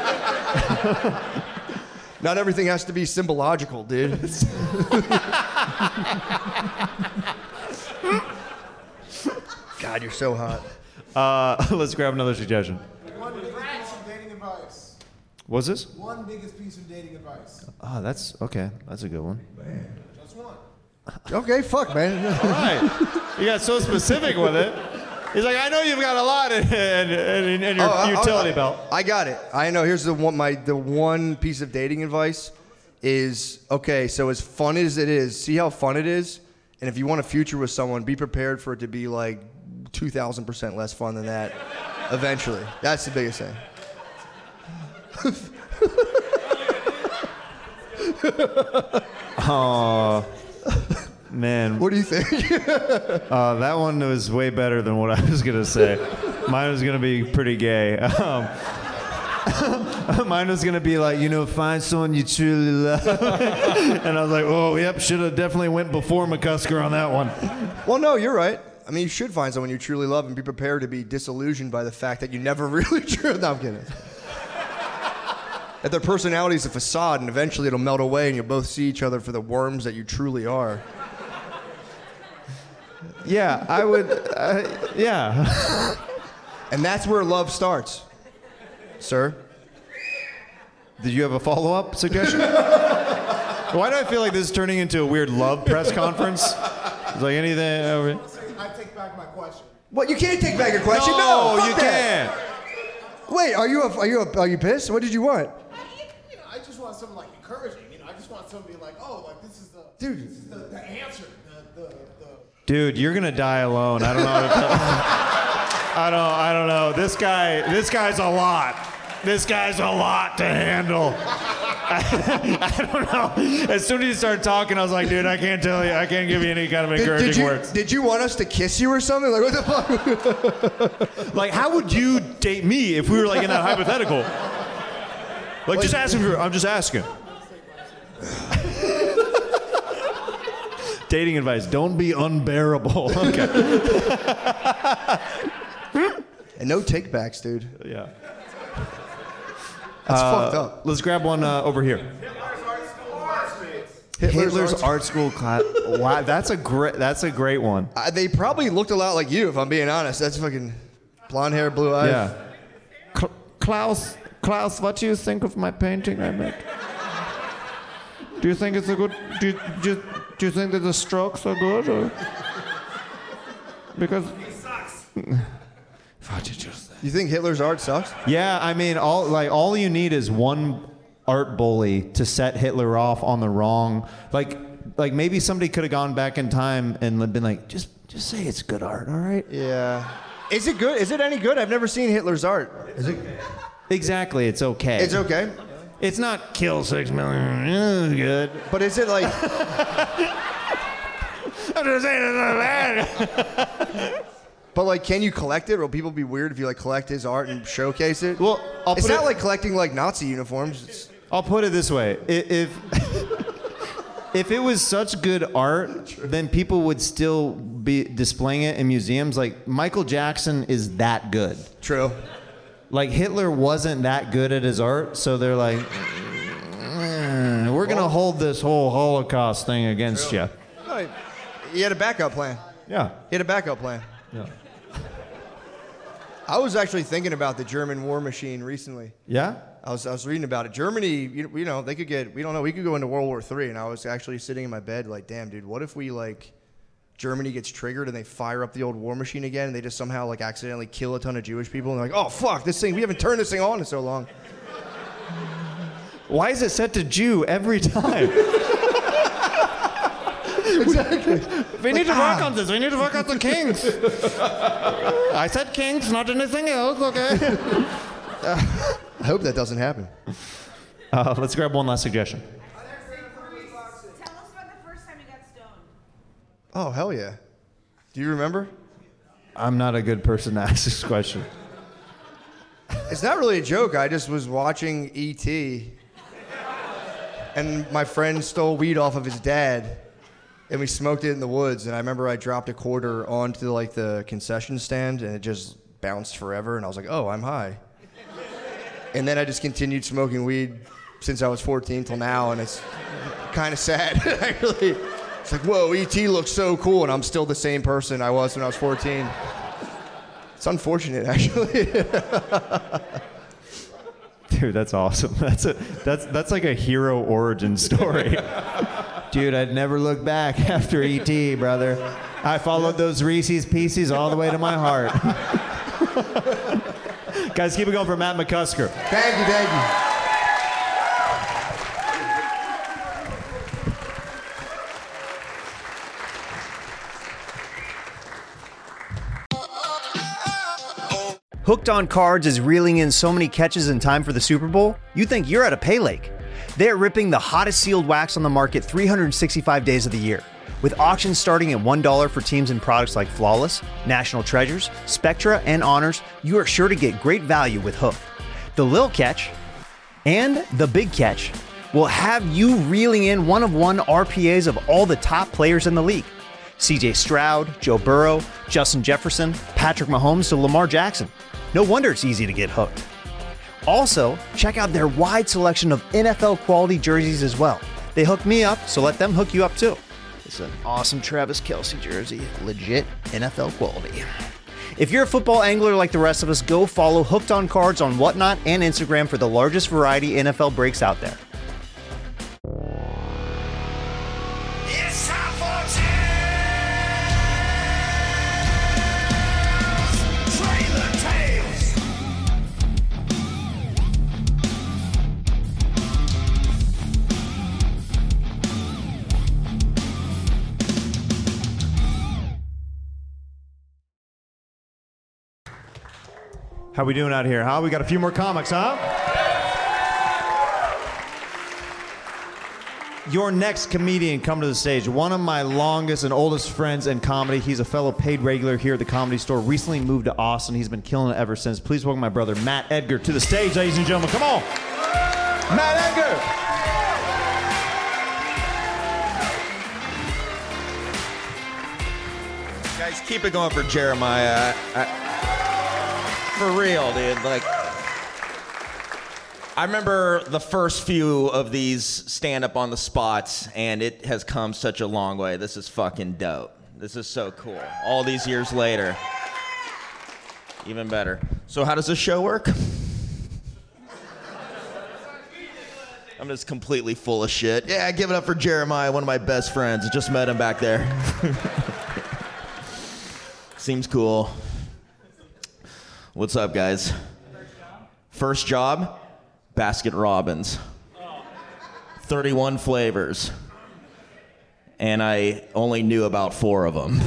H: Not everything has to be symbological, dude. God, you're so hot.
B: Uh, let's grab another suggestion.
C: One biggest piece of dating advice.
B: What's this?
C: One biggest piece of dating advice.
B: Oh, that's okay. That's a good one.
C: Just one.
H: Okay, fuck, man.
B: All right. You got so specific with it. He's like, I know you've got a lot in, in, in, in your
H: Oh, I-
B: utility
H: I-
B: belt.
H: I got it. I know. Here's the one. My the one piece of dating advice is okay. So as fun as it is, see how fun it is, and if you want a future with someone, be prepared for it to be like two thousand percent less fun than that. Eventually, that's the biggest thing.
B: Oh, man.
H: What do you think?
B: Uh, that one was way better than what I was going to say. Mine was going to be pretty gay. Um, mine was going to be like, you know, find someone you truly love. And I was like, oh, yep, should have definitely went before McCusker on that one.
H: Well, no, you're right. I mean, you should find someone you truly love and be prepared to be disillusioned by the fact that you never really truly. No, I'm kidding. That their personality is a facade, and eventually it'll melt away, and you'll both see each other for the worms that you truly are.
B: Yeah, I would. Uh, yeah.
H: And that's where love starts, sir.
B: Did you have a follow-up suggestion? Why do I feel like this is turning into a weird love press conference? It's like anything over.
C: I take back my question.
H: What? You can't take back your question.
B: No,
H: No, fuck
B: you
H: that.
B: can't.
H: Wait, are you a, are you a, are you pissed? What did you want?
C: You know, I just want something like encouraging. You know, I just want something to be like, oh, like this is the
H: Dude.
C: this is the, the answer. The, the, the
B: Dude, you're gonna die alone. I don't know. How to tell. I don't. I don't know. This guy. This guy's a lot. This guy's a lot to handle. I, I don't know. As soon as you started talking, I was like, dude, I can't tell you. I can't give you any kind of
H: Did,
B: encouraging
H: did you
B: words.
H: did you want us to kiss you or something? Like what the fuck?
B: Like, how would you date me if we were like in that hypothetical? Like, just asking for. I'm just asking. Dating advice: don't be unbearable. Okay.
H: And no takebacks, dude.
B: Yeah.
H: That's
B: Uh,
H: fucked up.
B: Let's grab one uh, over here.
H: Hitler's,
B: Hitler's
H: art-
B: art school class. Wow, that's a great. That's a great one.
H: Uh, they probably looked a lot like you, if I'm being honest. That's fucking blonde hair, blue eyes.
B: Yeah. Cl- Klaus, Klaus, what do you think of my painting I made? Do you think it's a good? Do you, do you, do you think that the strokes are good? Or? Because. What did you say?
H: You think Hitler's art sucks?
B: Yeah, I mean, all like all you need is one art bully to set Hitler off on the wrong. Like, like maybe somebody could have gone back in time and been like, just, just say it's good art, all right?
H: Yeah. Is it good? Is it any good? I've never seen Hitler's art. Is it?
B: Exactly, it's okay.
H: It's okay.
B: It's not kill six million. It's good.
H: But is it like?
B: I'm just saying it's not bad.
H: But like, can you collect it? Will people be weird if you like collect his art and showcase it?
B: Well, I'll
H: it's
B: put
H: not
B: it-
H: like collecting like Nazi uniforms. It's,
B: I'll put it this way: I- if if it was such good art, then people would still be displaying it in museums. Like Michael Jackson is that good.
H: True.
B: Like Hitler wasn't that good at his art, so they're like, "Mm, we're gonna hold this whole Holocaust thing against you.
H: No, he had a backup plan.
B: Yeah.
H: He had a backup plan.
B: Yeah.
H: I was actually thinking about the German war machine recently.
B: Yeah.
H: I was I was reading about it. Germany, you, you know, they could get, we don't know, we could go into World War Three, and I was actually sitting in my bed like, damn, dude, what if we like, Germany gets triggered and they fire up the old war machine again, and they just somehow like accidentally kill a ton of Jewish people, and they're like, oh fuck, this thing, we haven't turned this thing on in so long.
B: Why is it set to Jew every time?
H: Exactly.
B: We need to work on this. We need to work on the kings. I said kings, not anything else, okay?
H: I hope that doesn't happen.
B: Uh, let's grab one last suggestion.
D: Tell us about the first time you got stoned.
H: Oh, hell yeah. Do you remember?
B: I'm not a good person to ask this question.
H: It's not really a joke. I just was watching E T and my friend stole weed off of his dad, and we smoked it in the woods, and I remember I dropped a quarter onto like the concession stand, and it just bounced forever, and I was like, oh, I'm high. And then I just continued smoking weed since I was fourteen till now, and it's kind of sad. I really, it's like, whoa, E T looks so cool, and I'm still the same person I was when I was fourteen. It's unfortunate, actually.
B: Dude, that's awesome. That's a that's that's like a hero origin story. Dude, I'd never look back after E T, brother. I followed those Reese's Pieces all the way to my heart. Guys, keep it going for Matt McCusker.
H: Thank you, thank you.
A: Hooked on Cards is reeling in so many catches in time for the Super Bowl, you think you're at a pay lake. They're ripping the hottest sealed wax on the market three hundred sixty-five days of the year. With auctions starting at one dollar for teams and products like Flawless, National Treasures, Spectra, and Honors, you are sure to get great value with Hooked. The Lil Catch and the Big Catch will have you reeling in one-of-one R P As of all the top players in the league. C J Stroud, Joe Burrow, Justin Jefferson, Patrick Mahomes to Lamar Jackson. No wonder it's easy to get hooked. Also, check out their wide selection of N F L quality jerseys as well. They hooked me up, so let them hook you up too. This is an awesome Travis Kelce jersey. Legit N F L quality. If you're a football angler like the rest of us, go follow Hooked on Cards on Whatnot and Instagram for the largest variety N F L breaks out there.
I: It's time for Tales! Trailer Tales!
B: How we doing out here, huh? We got a few more comics, huh? Your next comedian come to the stage. One of my longest and oldest friends in comedy. He's a fellow paid regular here at the Comedy Store. Recently moved to Austin. He's been killing it ever since. Please welcome my brother, Matt Edgar, to the stage, ladies and gentlemen. Come on. Matt Edgar.
J: Guys, keep it going for Jeremiah. I, I, for real, dude. Like, I remember the first few of these stand-up on the spots, and it has come such a long way. This is fucking dope. This is so cool. All these years later, even better. So how does this show work? I'm just completely full of shit. Yeah, give it up for Jeremiah, one of my best friends. I just met him back there. Seems cool. What's up, guys? First job? Baskin Robbins. thirty-one flavors. And I only knew about four of them.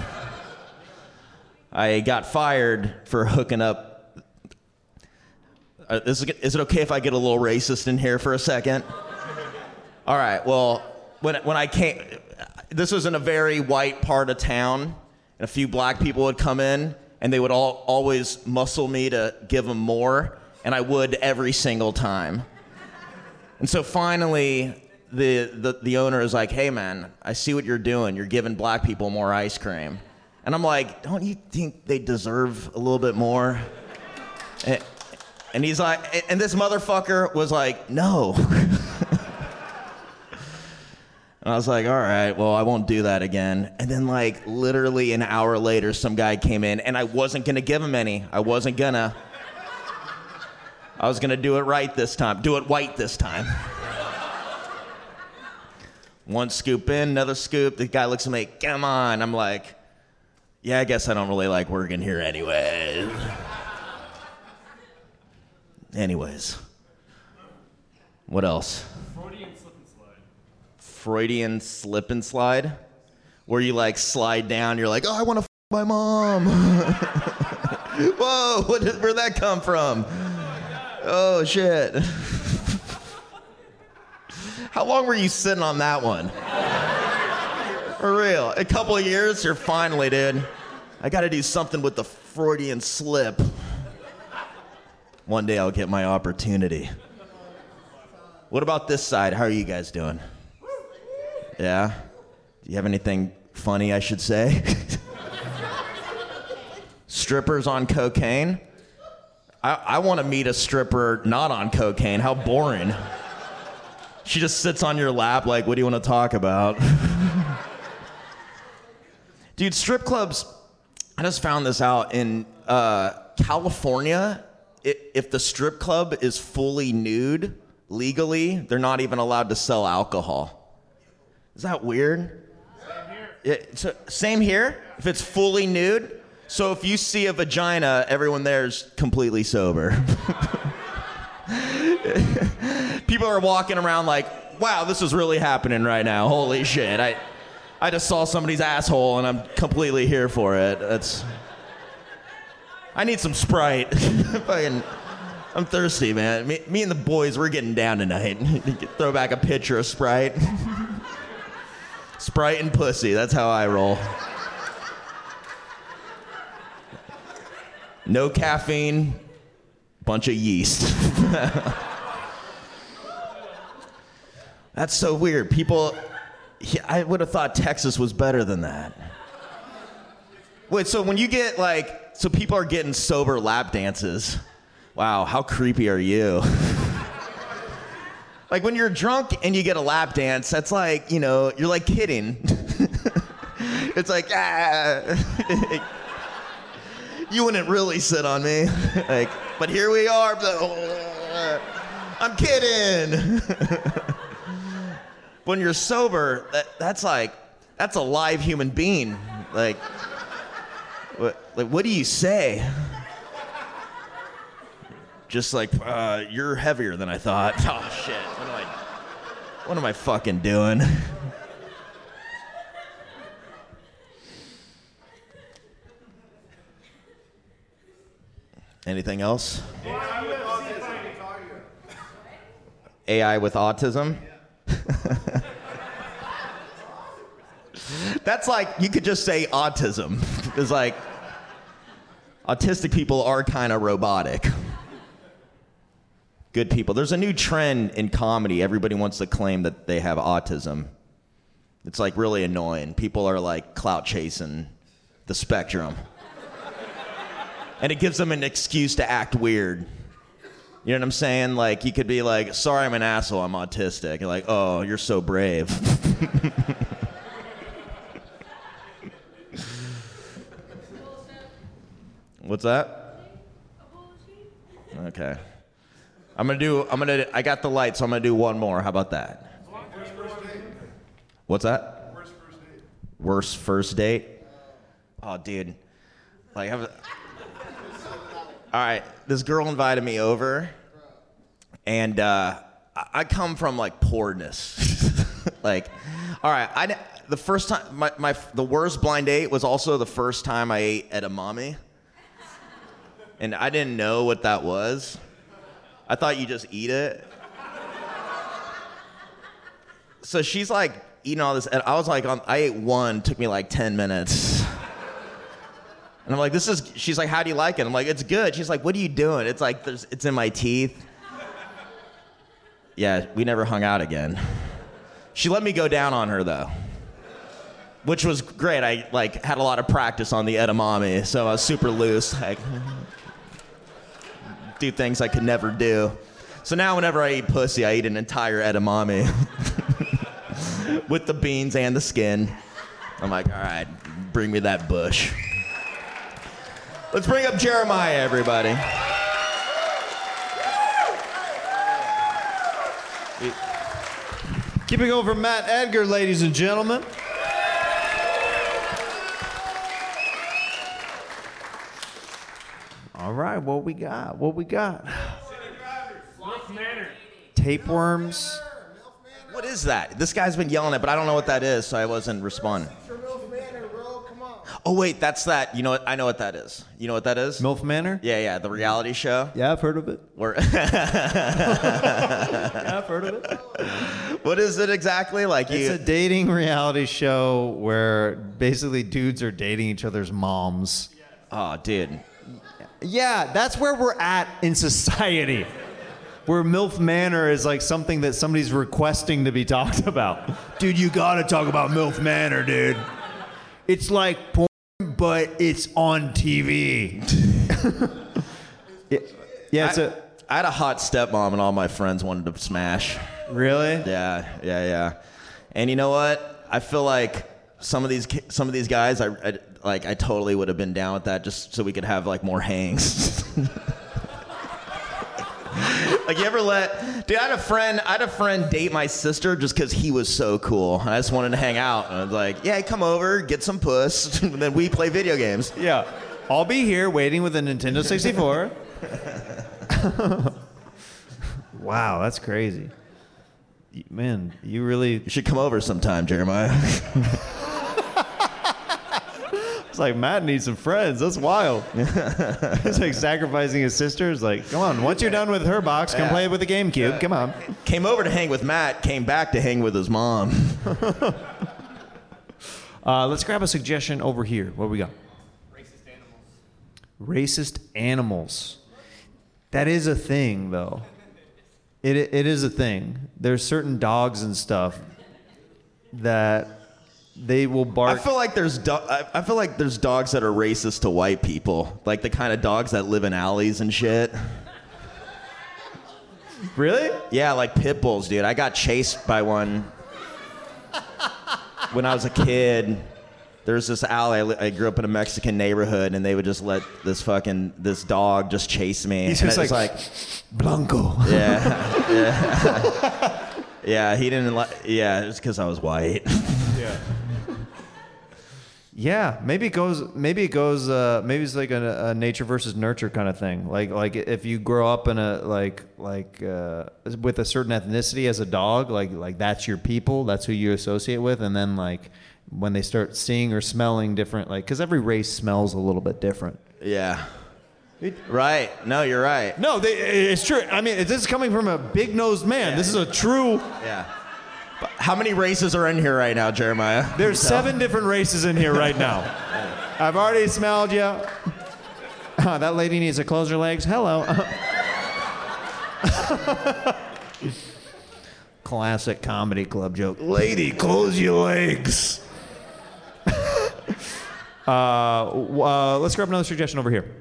J: I got fired for hooking up. Uh, is, it, is it okay if I get a little racist in here for a second? All right, well, when, when I came, this was in a very white part of town, and a few black people would come in, and they would all always muscle me to give them more, and I would every single time. And so finally, the, the, the owner is like, hey man, I see what you're doing. You're giving black people more ice cream. And I'm like, don't you think they deserve a little bit more? And, and he's like, and this motherfucker was like, no. And I was like, all right, well, I won't do that again. And then like literally an hour later, some guy came in and I wasn't gonna give him any. I wasn't gonna. I was gonna do it right this time. Do it white this time. One scoop in, another scoop. The guy looks at me, come on. I'm like, yeah, I guess I don't really like working here anyway. Anyways. What else?
G: Freudian slip and slide.
J: Freudian slip and slide? Where you like slide down, you're like, oh, I want to f my mom. Whoa, what did, where'd that come from? Oh, shit. How long were you sitting on that one? For real. A couple of years? You're finally, dude. I got to do something with the Freudian slip. One day I'll get my opportunity. What about this side? How are you guys doing? Yeah? Do you have anything funny I should say? Strippers on cocaine? I, I want to meet a stripper not on cocaine. How boring. She just sits on your lap like, what do you want to talk about? Dude, strip clubs, I just found this out. In uh, California, it, if the strip club is fully nude, legally, they're not even allowed to sell alcohol. Is that weird?
E: Same here.
J: It, so, same here? If it's fully nude? So if you see a vagina, everyone there's completely sober. People are walking around like, wow, this is really happening right now. Holy shit. I I just saw somebody's asshole and I'm completely here for it. That's. I need some Sprite. Fucking, I'm thirsty, man. Me, me and the boys, we're getting down tonight. Throw back a pitcher of Sprite. Sprite and pussy, that's how I roll. No caffeine, bunch of yeast. That's so weird. People, I would have thought Texas was better than that. Wait, so when you get like, so people are getting sober lap dances. Wow, how creepy are you? Like when you're drunk and you get a lap dance, that's like, you know, you're like kidding. It's like, ah. You wouldn't really sit on me. Like, but here we are. I'm kidding. When you're sober, that, that's like, that's a live human being. Like, what, like, what do you say? Just like, uh, you're heavier than I thought. Oh shit, what am I, what am I fucking doing? Anything else? A I with autism? That's like, you could just say autism. It's like, autistic people are kind of robotic. Good people. There's a new trend in comedy. Everybody wants to claim that they have autism. It's like really annoying. People are like clout chasing the spectrum. And it gives them an excuse to act weird. You know what I'm saying? Like, you could be like, sorry, I'm an asshole, I'm autistic. You're like, oh, you're so brave. What's that? Okay. I'm gonna do, I'm gonna, I got the light, so I'm gonna do one more. How about that? What's that?
C: Worst first date.
J: Worst first date? Oh, dude. Like, have a, all right, this girl invited me over, and uh, I, I come from like poorness. Like, all right, I the first time my, my the worst blind date was also the first time I ate edamame, and I didn't know what that was. I thought you just eat it. So she's like eating all this, and I was like, on, I ate one, took me like ten minutes. And I'm like, this is, she's like, how do you like it? I'm like, it's good. She's like, what are you doing? It's like, there's, it's in my teeth. Yeah, we never hung out again. She let me go down on her though, which was great. I like had a lot of practice on the edamame, so I was super loose. I do things I could never do. So now whenever I eat pussy, I eat an entire edamame with the beans and the skin. I'm like, all right, bring me that bush. Let's bring up Jeremiah, everybody.
B: Keeping over Matt Edgar, ladies and gentlemen. All right, what we got? What we got? Tapeworms.
J: What is that? This guy's been yelling it, but I don't know what that is, so I wasn't responding. Oh wait, that's that. You know what? I know what that is. You know what that is?
B: MILF Manor?
J: Yeah, yeah, the reality show.
B: Yeah, I've heard of it.
J: Where
B: Yeah, I've heard of it.
J: What is it exactly? Like
B: It's
J: you?
B: a dating reality show where basically dudes are dating each other's moms.
J: Oh, dude.
B: Yeah, that's where we're at in society. Where MILF Manor is like something that somebody's requesting to be talked about. Dude, you gotta talk about MILF Manor, dude. It's like porn, but it's on T V. yeah, yeah, it's
J: I,
B: a.
J: I had a hot stepmom, and all my friends wanted to smash.
B: Really?
J: Yeah, yeah, yeah. And you know what? I feel like some of these ki- some of these guys, I, I like, I totally would have been down with that, just so we could have like more hangs. Like, you ever let, dude, I had a friend, I had a friend date my sister just because he was so cool. And I just wanted to hang out. And I was like, yeah, come over, get some puss, and then we play video games.
B: Yeah. I'll be here waiting with a Nintendo sixty-four. Wow, that's crazy. Man, you really...
J: You should come over sometime, Jeremiah.
B: It's like, Matt needs some friends. That's wild. It's like sacrificing his sister. It's like, come on, once you're done with her box, come
J: Yeah.
B: play with the GameCube.
J: Yeah.
B: Come on.
J: Came over to hang with Matt, came back to hang with his mom.
B: uh, let's grab a suggestion over here. What do we got?
G: Racist animals.
B: Racist animals. That is a thing, though. It It is a thing. There's certain dogs and stuff that they will
J: I
B: bark.
J: feel like there's do- I I feel like there's dogs that are racist to white people, like the kind of dogs that live in alleys and shit.
B: Really?
J: Yeah, like pit bulls, dude. I got chased by one when I was a kid. there's this alley. I, li- I grew up in a Mexican neighborhood, and they would just let this fucking this dog just chase me.
B: He's
J: and
B: just
J: it was
B: like,
J: like
B: Blanco.
J: Yeah, yeah, yeah. He didn't like. Yeah, it's because I was white.
B: Yeah. Yeah, maybe it goes. Maybe it goes. Uh, maybe it's like a, a nature versus nurture kind of thing. Like, like if you grow up in a like, like uh, with a certain ethnicity as a dog, like, like that's your people. That's who you associate with. And then like when they start seeing or smelling different, like, because every race smells a little bit different.
J: Yeah. Right. No, you're right.
B: No, they, it's true. I mean, this is coming from a big-nosed man.
J: Yeah.
B: This is a true.
J: Yeah. But how many races are in here right now, Jeremiah?
B: There's seven different races in here right now. I've already smelled you. Oh, that lady needs to close her legs. Hello. Classic comedy club joke. Lady, close your legs. uh, uh, let's grab another suggestion over here.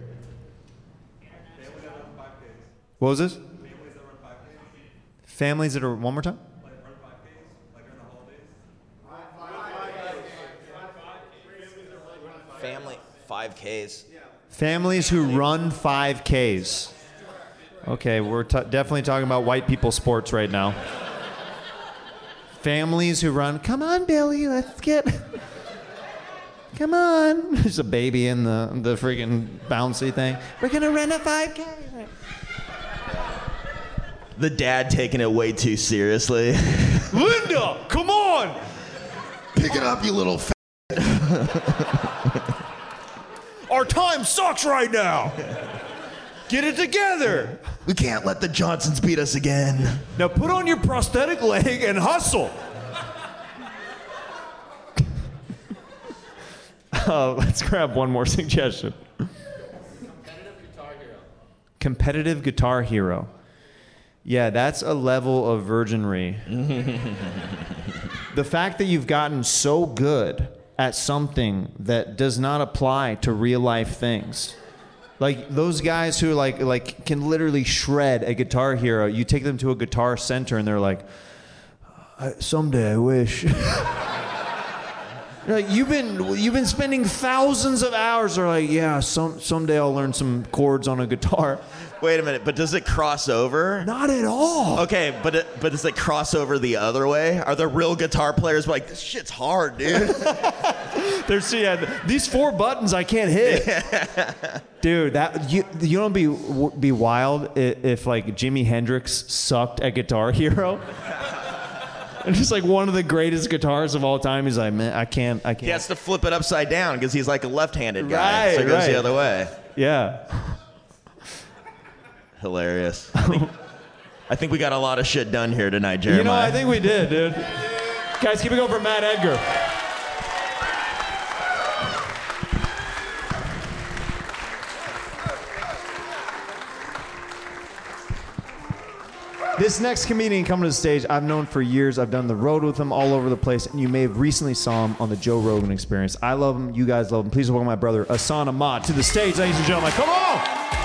B: What was this? Families that run five Ks. Families that are, one more time?
K: Like run five Ks, like during the holidays.
J: Family, five Ks.
B: Families who run five Ks. Okay, we're t- definitely talking about white people sports right now. Families who run, come on, Billy, let's get, come on. There's a baby in the, the freaking bouncy thing. We're going to run a five K.
J: The dad taking it way too seriously.
B: Linda, come on!
C: Pick it up, you little f***.
B: Our time sucks right now. Get it together.
J: We can't let the Johnsons beat us again.
B: Now put on your prosthetic leg and hustle. uh, let's grab one more suggestion.
G: Competitive guitar hero.
B: Competitive guitar hero. Yeah, that's a level of virginry. The fact that you've gotten so good at something that does not apply to real life things. Like those guys who like like can literally shred a guitar hero. You take them to a guitar center and they're like, I, someday I wish. Like, you've been you've been spending thousands of hours. They're like, yeah, some someday I'll learn some chords on a guitar.
J: Wait a minute, but does it cross over?
B: Not at all.
J: Okay, but it, but does it cross over the other way? Are there real guitar players like, this shit's hard, dude?
B: There's yeah, these four buttons I can't hit. Dude, that you you don't be be wild if, if like Jimi Hendrix sucked at Guitar Hero. And just like one of the greatest guitarists of all time, he's like, man, I can't, I can't.
J: He has to flip it upside down because he's like a left-handed guy,
B: Right,
J: so it goes
B: right.
J: the other way.
B: Yeah.
J: Hilarious. I think, I think we got a lot of shit done here tonight, Jeremiah.
B: You know, I think we did, dude. Guys, keep it going for Matt Edgar. This next comedian coming to the stage, I've known for years. I've done the road with him all over the place, and you may have recently saw him on the Joe Rogan Experience. I love him. You guys love him. Please welcome my brother, Hassan Ahmad, to the stage, ladies and gentlemen. Come on!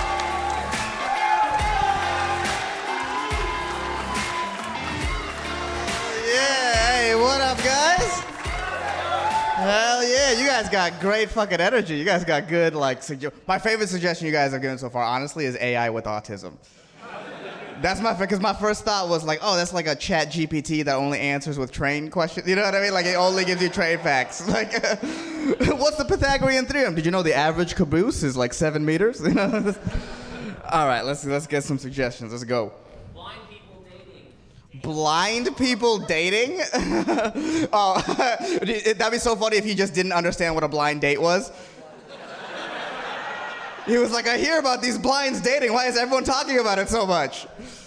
L: Yeah, hey, what up, guys? Hell yeah, you guys got great fucking energy. You guys got good, like, sugge- my favorite suggestion you guys have given so far, honestly, is A I with autism. That's my, because my first thought was like, oh, that's like a chat G P T that only answers with train questions. You know what I mean? Like, it only gives you train facts. Like, what's the Pythagorean theorem? Did you know the average caboose is like seven meters? You know? All right, let's let's get some suggestions. Let's go.
G: Blind people dating.
L: Blind people dating? Oh, that'd be so funny if he just didn't understand what a blind date was. He was like, I hear about these blinds dating. Why is everyone talking about it so much?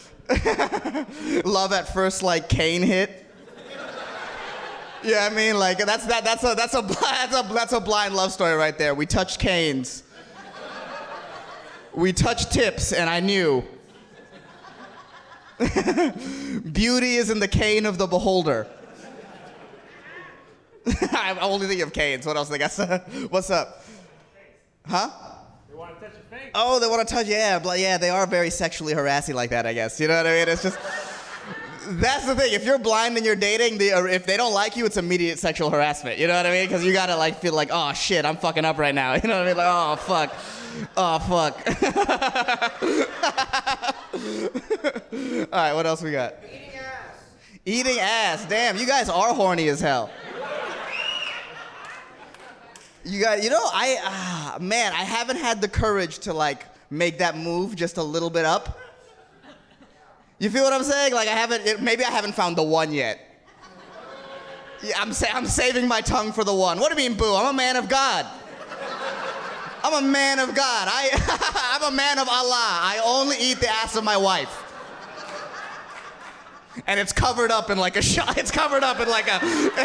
L: Love at first, like, cane hit. Yeah, I mean, like, that's that that's a that's a that's a that's a blind love story right there. We touched canes. We touched tips, and I knew. Beauty is in the cane of the beholder. I only think of canes. What else they got? What's up? Huh?
E: They want to touch your face.
L: Oh, they want to touch, yeah, but yeah, they are very sexually harassing like that, I guess. You know what I mean? It's just, That's the thing. If you're blind and you're dating, the, or if they don't like you, it's immediate sexual harassment. You know what I mean? Because you gotta like feel like, oh shit, I'm fucking up right now. You know what I mean? Like, oh fuck, oh fuck. All right, what else we got?
C: Eating ass.
L: Eating ass. Damn, you guys are horny as hell. You got, you know, I, ah, man, I haven't had the courage to like make that move just a little bit up. You feel what I'm saying? Like I haven't, it, maybe I haven't found the one yet. Yeah, I'm, sa- I'm saving my tongue for the one. What do you mean, boo? I'm a man of God. I'm a man of God. I, I'm a man of Allah. I only eat the ass of my wife. And it's covered up in like a shot. It's covered up in like a.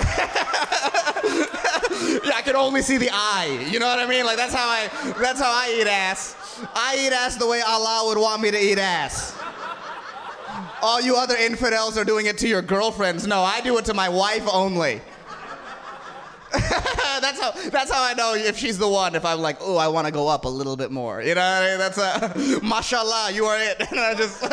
L: Yeah, I can only see the eye. You know what I mean? Like that's how I. That's how I eat ass. I eat ass the way Allah would want me to eat ass. All you other infidels are doing it to your girlfriends. No, I do it to my wife only. that's how. That's how I know if she's the one. If I'm like, oh, I want to go up a little bit more. You know what I mean? That's a. Mashallah, you are it. And I just.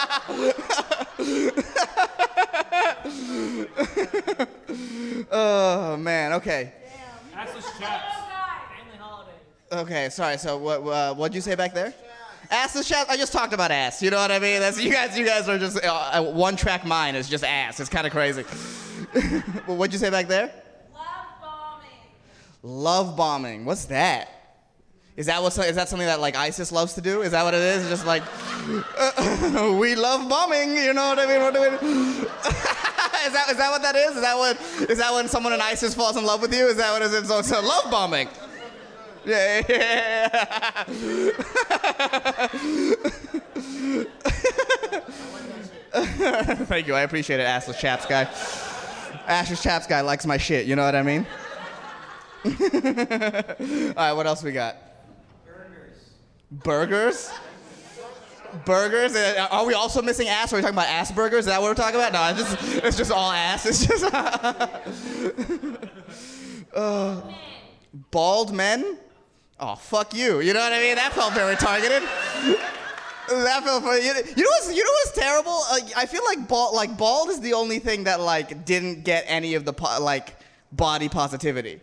L: Oh man. Okay.
E: Assless chaps. Family holiday.
L: Okay. Sorry. So what? Uh, what'd you say back there? Assless chaps. I just talked about ass. You know what I mean? That's you guys. You guys are just uh, one track mind is just ass. It's kind of crazy. Well, what'd you say back there?
D: Love bombing.
L: Love bombing. What's that? Is that what's is that something that like ISIS loves to do? Is that what it is? Just like uh, we love bombing. You know what I mean? What do we? Is that is that what that is? Is that what is that when someone in ISIS falls in love with you? Is that what it is? So, so love bombing. Yeah. yeah. Thank you. I appreciate it, Assless Chaps guy. Assless Chaps guy likes my shit. You know what I mean? All right. What else we got? Burgers? Burgers? Uh, Are we also missing ass? Are we talking about ass burgers? Is that what we're talking about? No, it's just, it's just all ass. It's just... uh, bald men? Oh, fuck you. You know what I mean? That felt very targeted. That felt funny. You, you know what's you know what's terrible? Uh, I feel like bald like bald is the only thing that like didn't get any of the po- like body positivity.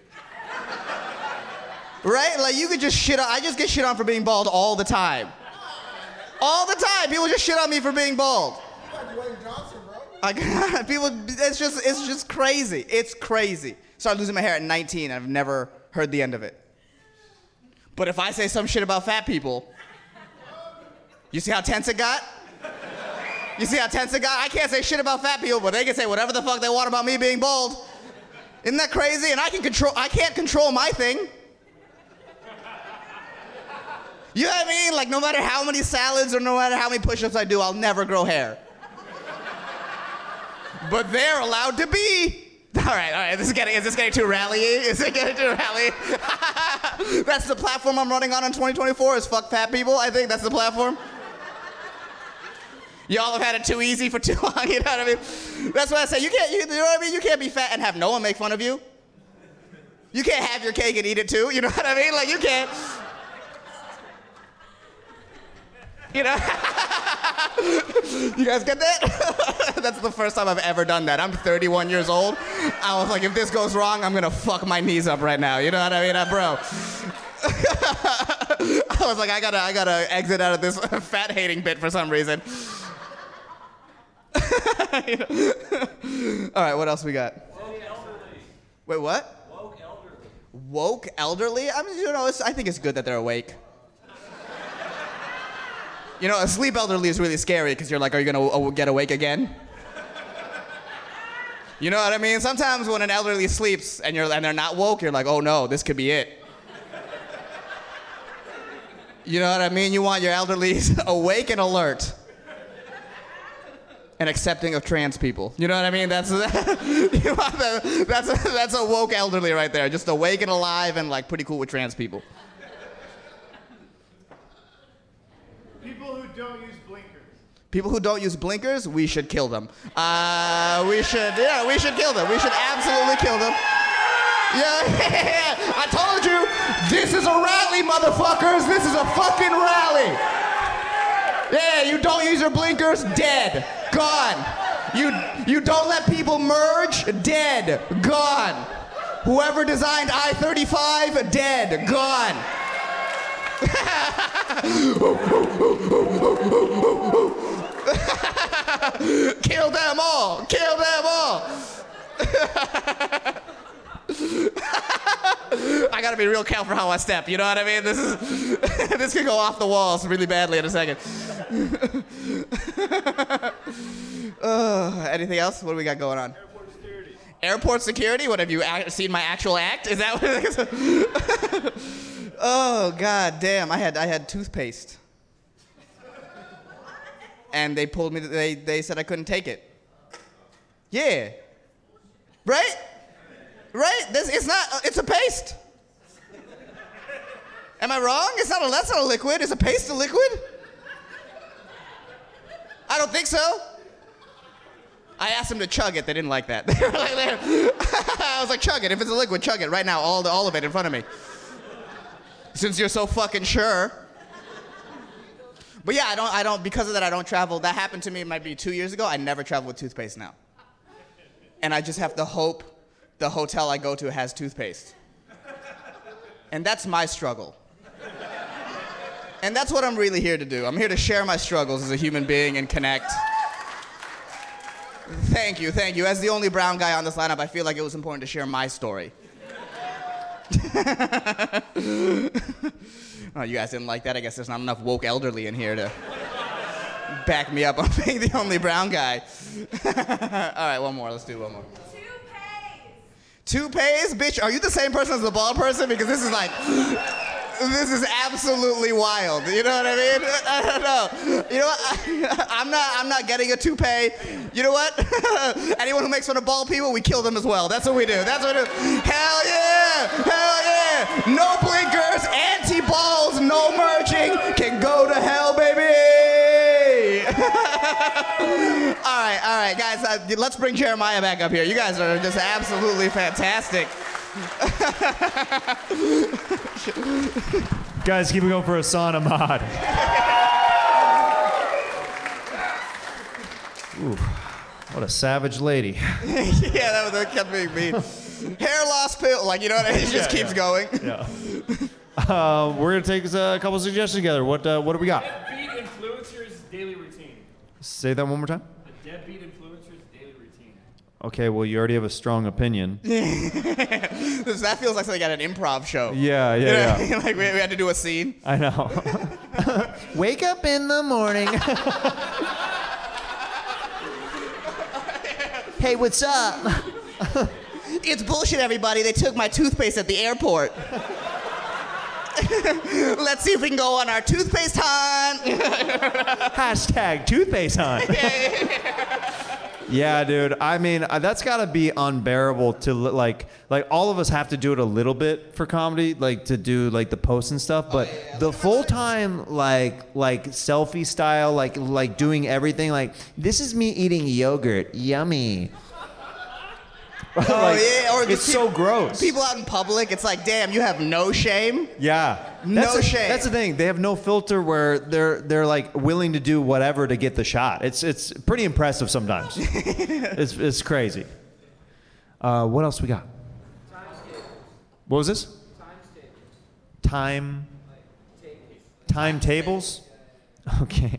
L: Right? Like you could just shit on. I just get shit on for being bald all the time. All the time, people just shit on me for being bald.
C: You got Dwayne Johnson, bro.
L: I, people, it's just it's just crazy. It's crazy. Started losing my hair at nineteen. I've never heard the end of it. But if I say some shit about fat people, you see how tense it got? You see how tense it got? I can't say shit about fat people, but they can say whatever the fuck they want about me being bald. Isn't that crazy? And I can control. I can't control my thing. You know what I mean? Like no matter how many salads or no matter how many push-ups I do, I'll never grow hair. But they're allowed to be. All right, all right. This is getting. Is this getting too rally-y? Is it getting too rally? That's the platform I'm running on in twenty twenty-four. Is fuck fat people. I think that's the platform. Y'all have had it too easy for too long. You know what I mean? That's what I say. You can't. You, you know what I mean? You can't be fat and have no one make fun of you. You can't have your cake and eat it too. You know what I mean? Like you can't. You know? You guys get that? That's the first time I've ever done that. I'm thirty-one years old. I was like, if this goes wrong, I'm gonna fuck my knees up right now. You know what I mean? Uh, bro. I was like, I gotta, I gotta exit out of this fat hating bit for some reason. You know? All right, what else we got?
G: Woke elderly.
L: Wait, what?
G: Woke elderly.
L: Woke elderly? I mean, you know, it's, I think it's good that they're awake. You know, asleep elderly is really scary because you're like, are you gonna get awake again? You know what I mean? Sometimes when an elderly sleeps and you're and they're not woke, you're like, oh no, this could be it. You know what I mean? You want your elderly awake and alert. And accepting of trans people. You know what I mean? That's you want the, that's a, that's a woke elderly right there. Just awake and alive and like pretty cool with trans people.
E: People who don't use blinkers.
L: People who don't use blinkers, we should kill them. Uh, we should, yeah, we should kill them. We should absolutely kill them. Yeah, yeah, yeah. I told you, this is a rally, motherfuckers. This is a fucking rally. Yeah, you don't use your blinkers, dead, gone. You, you don't let people merge, dead, gone. Whoever designed I thirty-five, dead, gone. Kill them all, kill them all. I gotta be real careful how I step, you know what I mean? This is this could go off the walls really badly in a second. uh, anything else? What do we got going on? Airport security. Airport security? What, have you act- seen my actual act? Is that what it is? Oh, god damn. I had I had toothpaste. And they pulled me, they, they said I couldn't take it. Yeah. Right? Right? This, it's not, it's a paste. Am I wrong? It's not a, that's not a liquid. Is a paste a liquid? I don't think so. I asked them to chug it. They didn't like that. They were like, I was like, chug it. If it's a liquid, chug it right now. All, the, all of it in front of me. Since you're so fucking sure. But yeah, I don't, I don't, because of that, I don't travel. That happened to me, it might be two years ago. I never travel with toothpaste now. And I just have to hope the hotel I go to has toothpaste. And that's my struggle. And that's what I'm really here to do. I'm here to share my struggles as a human being and connect. Thank you, thank you. As the only brown guy on this lineup, I feel like it was important to share my story. Oh, you guys didn't like that? I guess there's not enough woke elderly in here to back me up on being the only brown guy. All right, one more. Let's do one more. Toupees? Bitch, are you the same person as the bald person? Because this is like, this is absolutely wild. You know what I mean? I don't know. You know what? I, I'm not, I'm not getting a toupee. You know what? Anyone who makes fun of bald people, we kill them as well. That's what we do. That's what we do. Hell yeah! Hell yeah! No blinkers, anti-balls, no merging. Can go to hell, baby! all right, all right, guys, uh, let's bring Jeremiah back up here. You guys are just absolutely fantastic.
B: Guys, keep it going for Hassan Ahmad. Ooh, what a savage lady.
L: Yeah, that, was, that kept being me. Hair loss pill, like, you know what I mean? It just
B: Yeah,
L: keeps
B: yeah.
L: going.
B: Yeah. Uh, we're gonna take a couple suggestions together. What uh, what do we got?
E: Deadbeat influencers daily routine.
B: Say that one more time.
E: A deadbeat influencer's daily routine.
B: Okay, well, you already have a strong opinion.
L: This- that feels like something at an improv show.
B: Yeah,
L: You
B: yeah,
L: know?
B: yeah.
L: Like we, we had to do a scene.
B: I know. Wake up in the morning. Hey, what's up?
L: It's bullshit, everybody. They took my toothpaste at the airport. Let's see if we can go on our toothpaste hunt.
B: Hashtag toothpaste hunt. Yeah, dude. I mean, uh, that's got to be unbearable to li- like, like all of us have to do it a little bit for comedy, like to do like the posts and stuff. But
L: Oh, yeah.
B: the full time, like, like selfie style, like, like doing everything, like this is me eating yogurt, yummy.
L: Oh, yeah. Or the
B: it's
L: pe-
B: so gross.
L: People out in public, it's like, damn, you have no shame.
B: Yeah.
L: No
B: That's the-
L: shame.
B: That's the thing. They have no filter where they're they're like willing to do whatever to get the shot. It's it's pretty impressive sometimes. it's it's crazy. Uh, what else we got? What was this? Time. Timetables. Okay.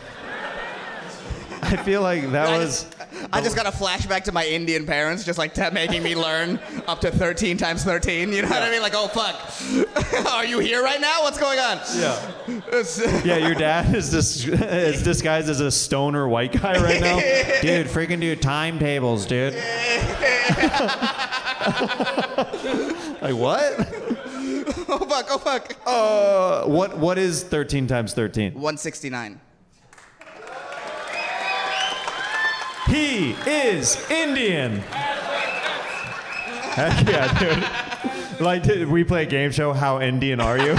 B: I feel like that
L: I
B: was.
L: just, I just got a flashback to my Indian parents, just like t- making me learn up to thirteen times thirteen. You know what I mean? Like, oh fuck, are you here right now? What's going on?
B: Yeah.
L: It's-
B: Yeah, your dad is dis- is disguised as a stoner white guy right now. Dude, freaking do timetables, dude. Like what?
L: oh fuck, oh fuck.
B: Uh, what what is thirteen times thirteen?
L: one sixty-nine.
B: He is Indian. Heck yeah, dude. Like, did we play a game show, How Indian Are You?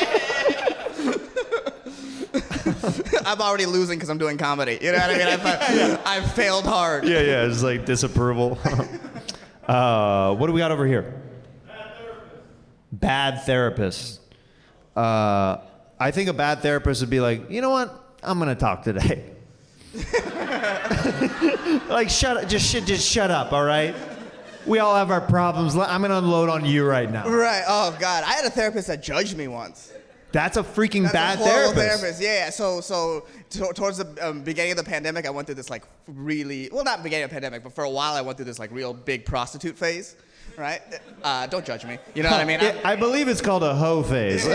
L: I'm already losing because I'm doing comedy. You know what I mean? I've, uh, I've failed hard.
B: Yeah, yeah, it's like disapproval. uh, what do we got over here? Bad therapist. Uh, I think a bad therapist would be like, you know what? I'm going to talk today. Like, shut up. Just, shit, just shut up, all right? We all have our problems. I'm going to unload on you right now.
L: Right. Oh, God. I had a therapist that judged me once.
B: That's a freaking
L: That's
B: bad
L: a horrible
B: therapist.
L: therapist. Yeah. So, so to, towards the um, beginning of the pandemic, I went through this like really, well, not beginning of the pandemic, but for a while, I went through this like real big prostitute phase. Right? Uh, don't judge me. You know what I mean?
B: It, I believe it's called a hoe phase.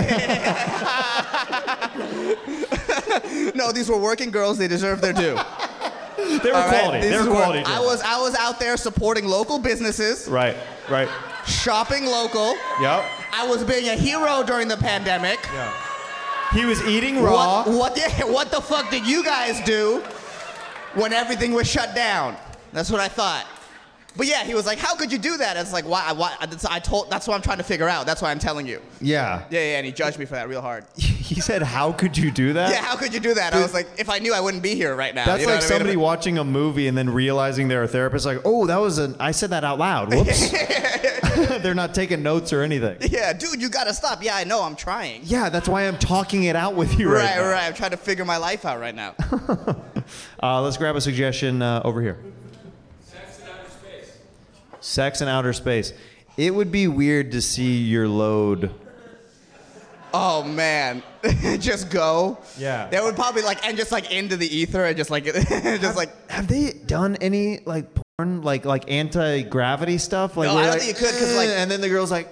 L: No, these were working girls. They deserve their due.
B: They were
L: All right?
B: quality.
L: This
B: They were
L: is where
B: quality.
L: I was, I was out there supporting local businesses.
B: Right, right.
L: Shopping local.
B: Yep.
L: I was being a hero during the pandemic.
B: Yeah. He was eating raw.
L: What, what, yeah, what the fuck did you guys do when everything was shut down? That's what I thought. But yeah, he was like, "How could you do that?" It's like, why? Why? That's, I told. That's what I'm trying to figure out. That's why I'm telling you.
B: Yeah.
L: Yeah, yeah. And he judged me for that real hard.
B: He said, "How could you do that?"
L: Yeah, how could you do that?
B: Dude,
L: I was like, if I knew, I wouldn't be here right now.
B: That's
L: You know
B: like
L: what I mean?
B: somebody watching a movie and then realizing they're a therapist. Like, oh, that was an. I said that out loud. Whoops. They're not taking notes or anything.
L: Yeah, dude, you gotta stop. Yeah, I know. I'm trying.
B: Yeah, that's why I'm talking it out with you right,
L: Right,
B: now.
L: right. I'm trying to figure my life out right now.
B: uh, let's grab a suggestion uh, over here.
E: Sex in outer space.
B: Sex in outer space. It would be weird to see your load.
L: Oh man, just go.
B: Yeah.
L: They would probably like and just like into the ether and just like just like.
B: Have they done any like porn like like anti gravity stuff? Like,
L: No,
B: where
L: I don't
B: like,
L: think you could, 'cause, like-
B: "Eh," and then the girl's like.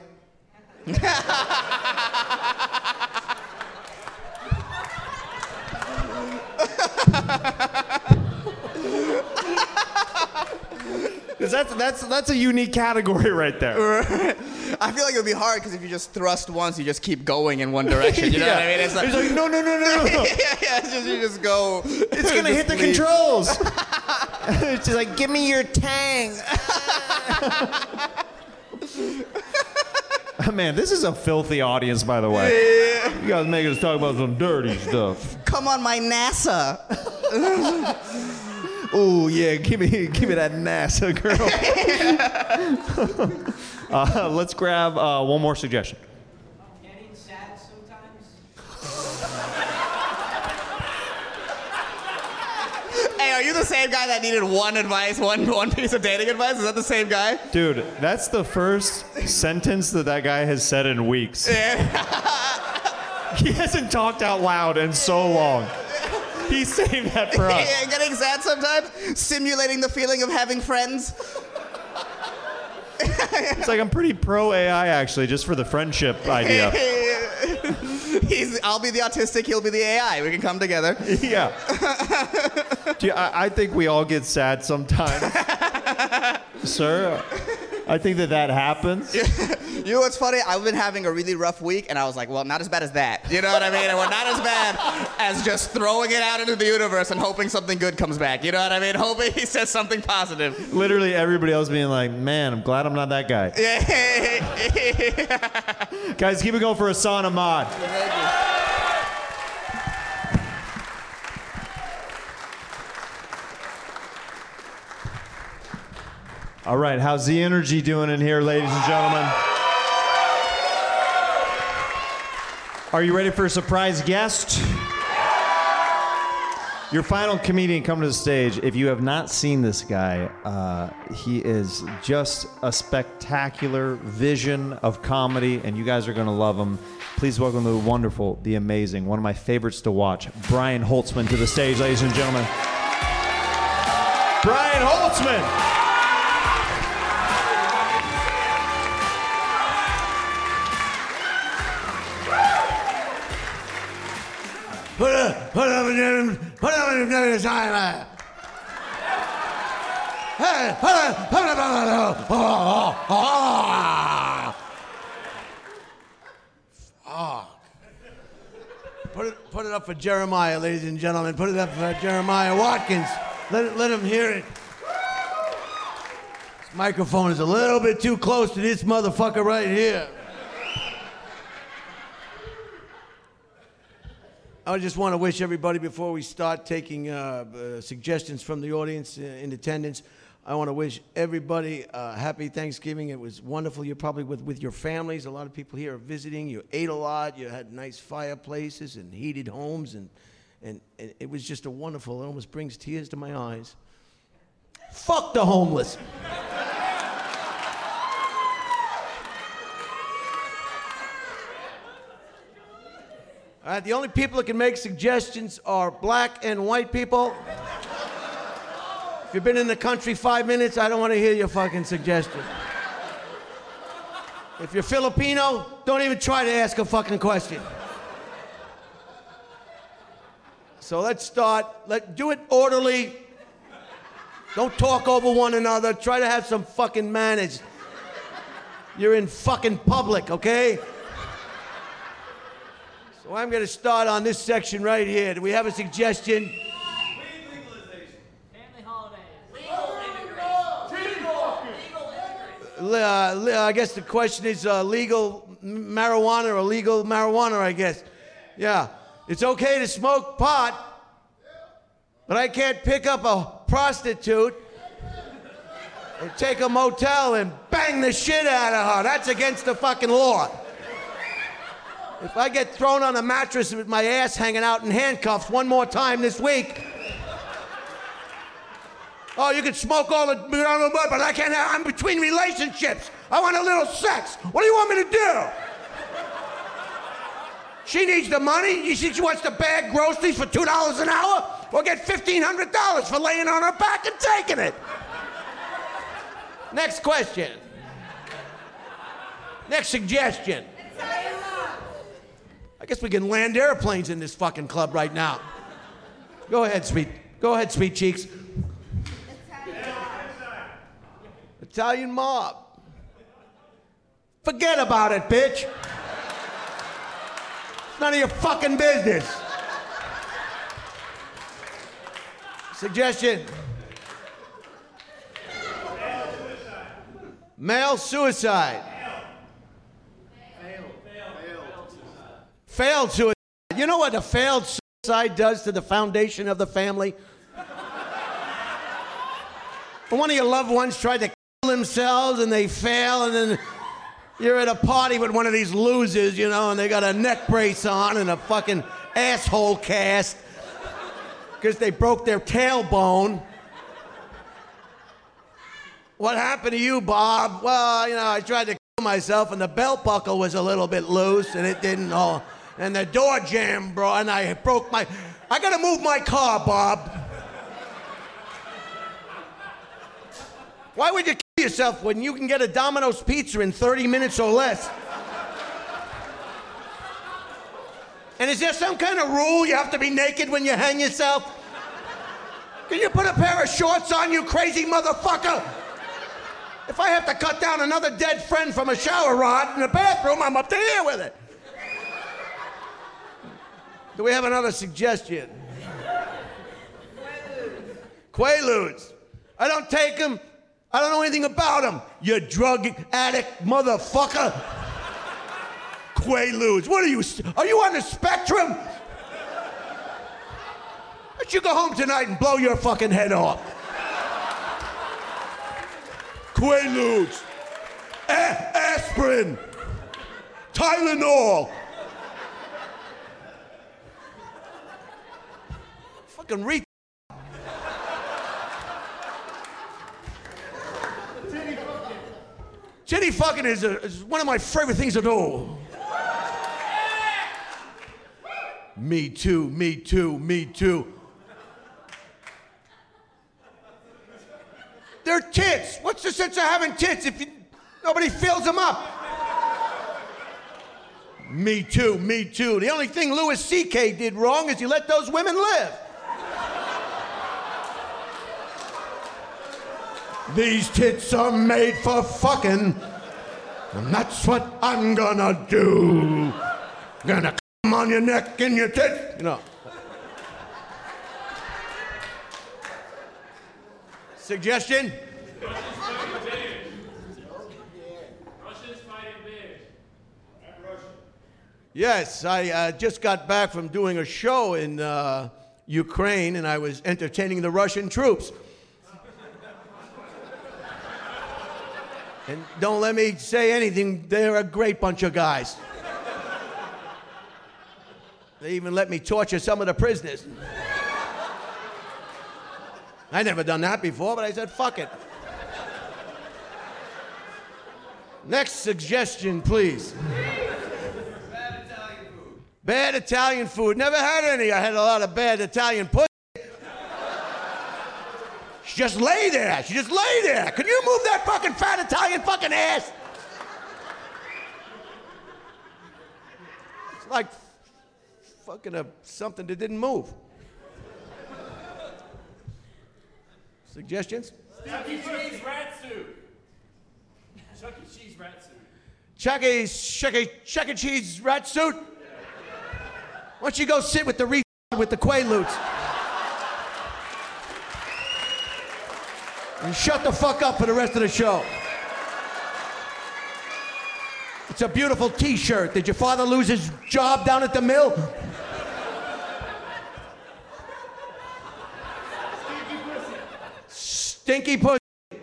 B: Cause that's that's that's a unique category right there.
L: I feel like it would be hard because if you just thrust once, you just keep going in one direction. You know what I mean?
B: It's like, no, no, no, no, no.
L: yeah, yeah, it's just, you just go.
B: It's gonna hit the
L: leave.
B: controls. It's just like, give me your tang. Man, this is a filthy audience, by the way.
L: Yeah.
B: You guys making us talk about some dirty stuff.
L: Come on, my NASA.
B: Oh yeah, give me give me that NASA girl. uh, let's grab uh, one more suggestion.
G: Getting sad sometimes.
L: Hey, are you the same guy that needed one advice, one one piece of dating advice? Is that the same guy?
B: Dude, that's the first sentence that that guy has said in weeks. He hasn't talked out loud in so long. He saved that for us.
L: Yeah, getting sad sometimes, simulating the feeling of having friends.
B: It's like I'm pretty pro A I actually, just for the friendship idea.
L: He's, I'll be the autistic, he'll be the A I. We can come together.
B: Yeah. Do you, I, I think we all get sad sometimes. Sir, I think that that happens.
L: You know what's funny? I've been having a really rough week, and I was like, well, not as bad as that. You know what I mean? And we're not as bad as just throwing it out into the universe and hoping something good comes back. You know what I mean? Hoping he says something positive.
B: Literally everybody else being like, man, I'm glad I'm not that guy.
L: Yeah.
B: Guys, keep it going for Hassan Ahmad. All right, how's the energy doing in here, ladies and gentlemen? Are you ready for a surprise guest? Your final comedian coming to the stage. If you have not seen this guy, uh, he is just a spectacular vision of comedy, and you guys are going to love him. Please welcome the wonderful, the amazing, one of my favorites to watch, Brian Holtzman to the stage, ladies and gentlemen. Brian Holtzman!
I: Put up, put up, put up in the time. Hey, put up, put up, oh, oh, oh. Fuck. Put it, put it up for Jeremiah, ladies and gentlemen. Put it up for Jeremiah Watkins. Let, let him hear it. This microphone is a little bit too close to this motherfucker right here. I just want to wish everybody, before we start taking uh, uh, suggestions from the audience uh, in attendance, I want to wish everybody uh, happy Thanksgiving. It was wonderful. You're probably with, with your families. A lot of people here are visiting. You ate a lot. You had nice fireplaces and heated homes and, And, and it was just a wonderful, it almost brings tears to my eyes. Fuck the homeless. All right, the only people that can make suggestions are black and white people. If you've been in the country five minutes, I don't want to hear your fucking suggestion. If you're Filipino, don't even try to ask a fucking question. So let's start. Let do it orderly. Don't talk over one another. Try to have some fucking manners. You're in fucking public, okay? So I'm going to start on this section right here. Do we have a suggestion?
G: Family holidays. Legal immigration.
I: Uh, le- I guess the question is uh, legal marijuana or illegal marijuana, I guess. Yeah. It's okay to smoke pot, but I can't pick up a prostitute and take a motel and bang the shit out of her. That's against the fucking law. If I get thrown on a mattress with my ass hanging out in handcuffs one more time this week, oh, you can smoke all the, but I can't have, I'm between relationships. I want a little sex. What do you want me to do? She needs the money. You think she wants to bag groceries for two dollars an hour? Or get fifteen hundred dollars for laying on her back and taking it? Next question. Next suggestion. I guess we can land airplanes in this fucking club right now. Go ahead, sweet. Go ahead, sweet cheeks. Italian mob. Forget about it, bitch. It's none of your fucking business. Suggestion. Male suicide. Failed suicide. You know what a failed suicide does to the foundation of the family? When one of your loved ones tried to kill themselves and they fail, and then you're at a party with one of these losers, you know, and they got a neck brace on and a fucking asshole cast because they broke their tailbone. What happened to you, Bob? Well, you know, I tried to kill myself and the belt buckle was a little bit loose and it didn't all... And the door jammed, bro, and I broke my... I gotta move my car, Bob. Why would you kill yourself when you can get a Domino's pizza in thirty minutes or less? And is there some kind of rule you have to be naked when you hang yourself? Can you put a pair of shorts on, you crazy motherfucker? If I have to cut down another dead friend from a shower rod in the bathroom, I'm up to here with it. Do we have another suggestion? Quaaludes. I don't take them. I don't know anything about them. You drug addict motherfucker. Quaaludes. What are you? Are you on the spectrum? Why don't you go home tonight and blow your fucking head off? Quaaludes. A- aspirin. Tylenol. Fucking re. Titty fucking is, a, is one of my favorite things to do. Me too, me too, me too. They're tits. What's the sense of having tits if you, nobody fills them up? Me too, me too. The only thing Louis C K did wrong is he let those women live. These tits are made for fucking, and that's what I'm gonna do. Gonna come on your neck and your tits, you know. Suggestion?
E: Russians fighting bears. Russians fighting bears. I'm Russian.
I: Yes, I uh, just got back from doing a show in uh, Ukraine, and I was entertaining the Russian troops. And don't let me say anything, they're a great bunch of guys. They even let me torture some of the prisoners. I never done that before, but I said, fuck it. Next suggestion, please.
C: Bad Italian food.
I: Bad Italian food. Never had any. I had a lot of bad Italian pussy. She just lay there. She just lay there. Can you move that fucking fat Italian fucking ass? It's like fucking a, something that didn't move. Suggestions?
E: Chuck E. Cheese rat suit. Chuck E. Cheese rat suit.
I: Chuck E. Chuck E. Chuck E. Cheese rat suit? Why don't you go sit with the re with the Quaaludes? And shut the fuck up for the rest of the show. It's a beautiful t-shirt. Did your father lose his job down at the mill? Stinky pussy.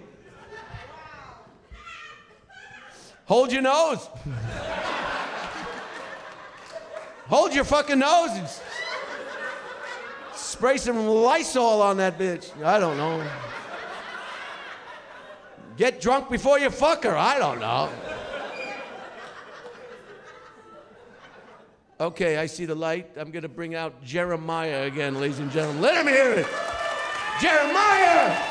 I: Hold your nose. Hold your fucking nose and s- spray some Lysol on that bitch. I don't know. Get drunk before you fuck her. I don't know. Okay, I see the light. I'm gonna bring out Jeremiah again, ladies and gentlemen. Let him hear it. Jeremiah!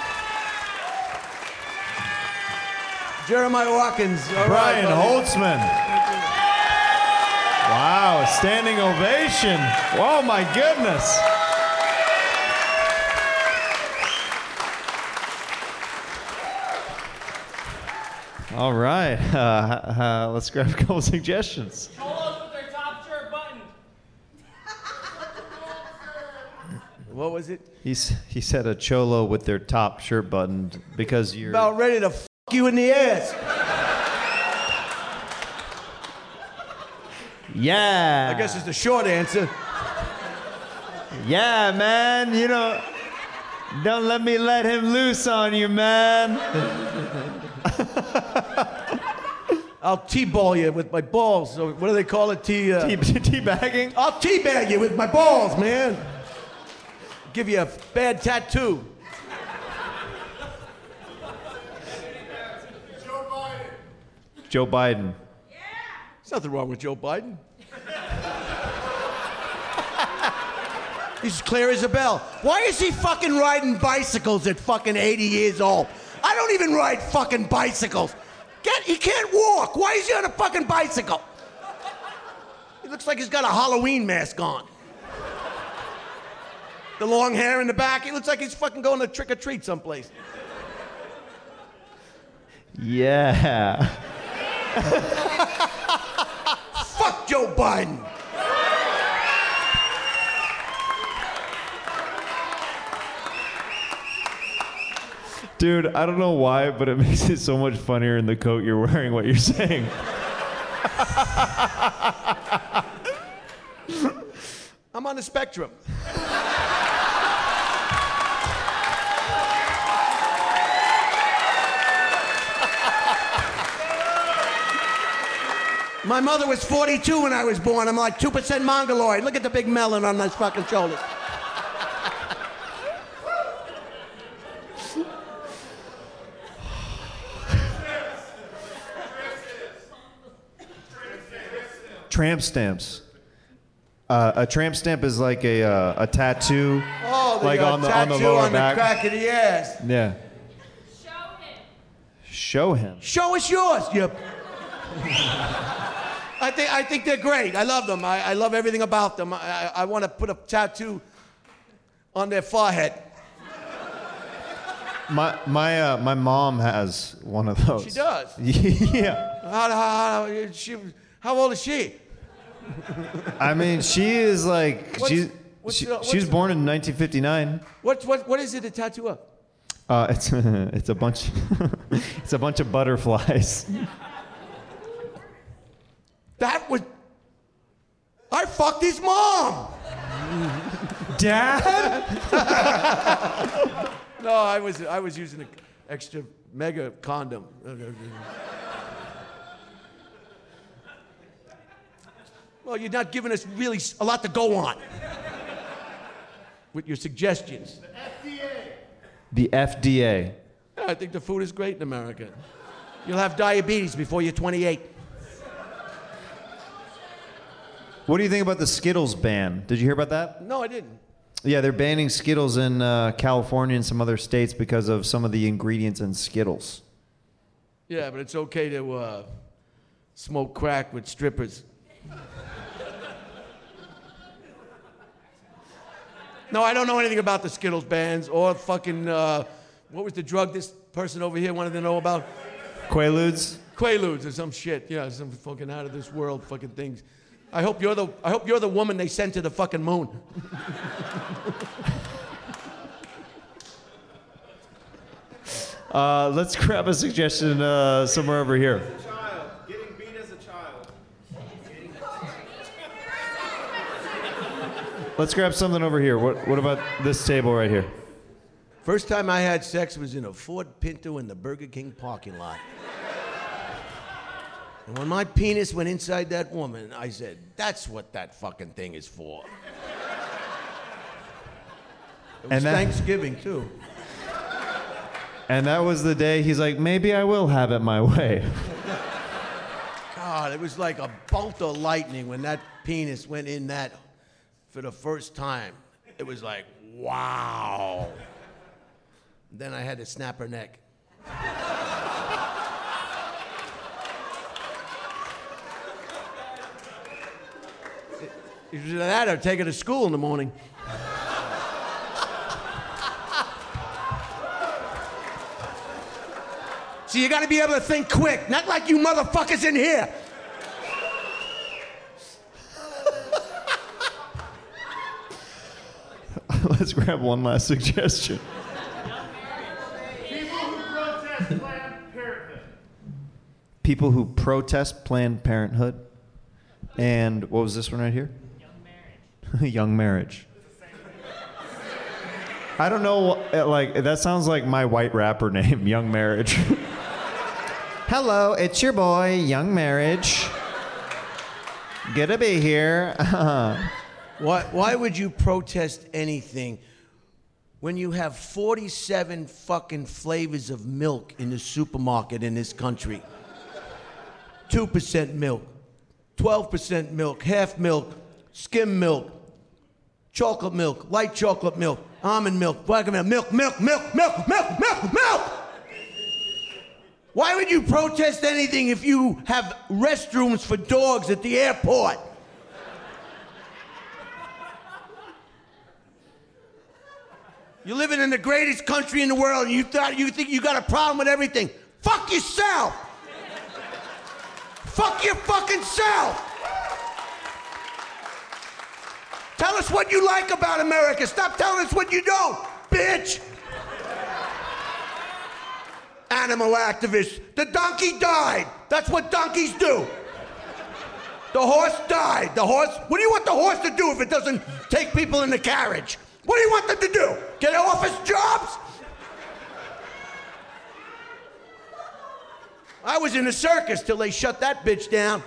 I: Jeremiah Watkins. All
B: Brian
I: right, buddy.
B: Holtzman. Wow, a standing ovation. Oh my goodness. All right, uh, uh, let's grab a couple suggestions.
E: Cholos with their top shirt buttoned.
I: What was it?
B: He's, he said a cholo with their top shirt buttoned because you're...
I: About ready to f you in the ass.
B: Yeah.
I: I guess it's the short answer.
B: Yeah, man. You know, don't let me let him loose on you, man.
I: I'll T-ball you with my balls. So what do they call it? T, uh,
B: Tea, teabagging?
I: I'll T-bag you with my balls, man. Give you a bad tattoo.
C: Joe Biden.
B: Joe Biden.
I: There's nothing wrong with Joe Biden. He's clear as a bell. Why is he fucking riding bicycles at fucking eighty years old? I don't even ride fucking bicycles. Get, he can't walk. Why is he on a fucking bicycle? He looks like he's got a Halloween mask on. The long hair in the back. He looks like he's fucking going to trick or treat someplace.
B: Yeah.
I: Fuck Joe Biden.
B: Dude, I don't know why, but it makes it so much funnier in the coat you're wearing what you're saying.
I: I'm on the spectrum. My mother was forty-two when I was born. I'm like two percent Mongoloid. Look at the big melon on those fucking shoulders.
B: Tramp stamps. Uh, a tramp stamp is like a uh, a tattoo,
I: Oh, they
B: like
I: got
B: on the
I: tattoo
B: on the lower
I: on
B: back.
I: the crack of the ass.
B: Yeah. Show him.
I: Show us yours. You. I think I think they're great. I love them. I, I love everything about them. I, I, I want to put a tattoo on their forehead.
B: My my uh, my mom has one of those.
I: She does.
B: Yeah.
I: How, how, how, she, how old is she?
B: I mean, she is like
I: What's-
B: she's
I: what's
B: she,
I: the- what's
B: she was
I: the-
B: born in nineteen fifty-nine.
I: What what what is it a tattoo of?
B: Uh, it's it's a bunch it's a bunch of butterflies.
I: That was. I fucked his mom.
B: Dad?
I: No, I was I was using an extra mega condom. Well, you're not giving us really s- a lot to go on with your suggestions.
C: F D A.
B: The F D A.
I: Yeah, I think the food is great in America. You'll have diabetes before you're twenty-eight.
B: What do you think about the Skittles ban? Did you hear about that?
I: No, I didn't.
B: Yeah, they're banning Skittles in uh, California and some other states because of some of the ingredients in Skittles.
I: Yeah, but it's okay to uh, smoke crack with strippers. No, I don't know anything about the Skittles bans or fucking, uh, what was the drug this person over here wanted to know about?
B: Quaaludes?
I: Quaaludes or some shit. Yeah, some fucking out of this world fucking things. I hope you're the, I hope you're the woman they sent to the fucking moon.
B: Uh, let's grab a suggestion uh, somewhere over here.
K: Child. Getting beat as a child.
B: Let's grab something over here. What, what about this table right here?
I: First time I had sex was in a Ford Pinto in the Burger King parking lot. And when my penis went inside that woman, I said, that's what that fucking thing is for. It was
B: And that-
I: Thanksgiving, too.
B: And that was the day he's like, maybe I will have it my way.
I: God, it was like a bolt of lightning when that penis went in that for the first time. It was like, wow. Then I had to snap her neck. Either that or take her to school in the morning. So you gotta be able to think quick, not like you motherfuckers in here.
B: Let's grab one last suggestion.
E: People who protest Planned Parenthood.
B: People who protest Planned Parenthood. And what was this one right here? Young marriage. Young marriage. I don't know, like, that sounds like my white rapper name, Young Marriage. Hello, it's your boy, Young Marriage. Good to be here.
I: Why, why would you protest anything when you have forty-seven fucking flavors of milk in the supermarket in this country? two percent milk, twelve percent milk, half milk, skim milk, chocolate milk, light chocolate milk, almond milk, black milk, milk, milk, milk, milk, milk, milk, milk! Why would you protest anything if you have restrooms for dogs at the airport? You're living in the greatest country in the world and you thought you think you got a problem with everything. Fuck yourself! Fuck your fucking self! Tell us what you like about America. Stop telling us what you don't, bitch! Animal activists. The donkey died. That's what donkeys do. The horse died. The horse, what do you want the horse to do if it doesn't take people in the carriage? What do you want them to do? Get office jobs? I was in a circus till they shut that bitch down.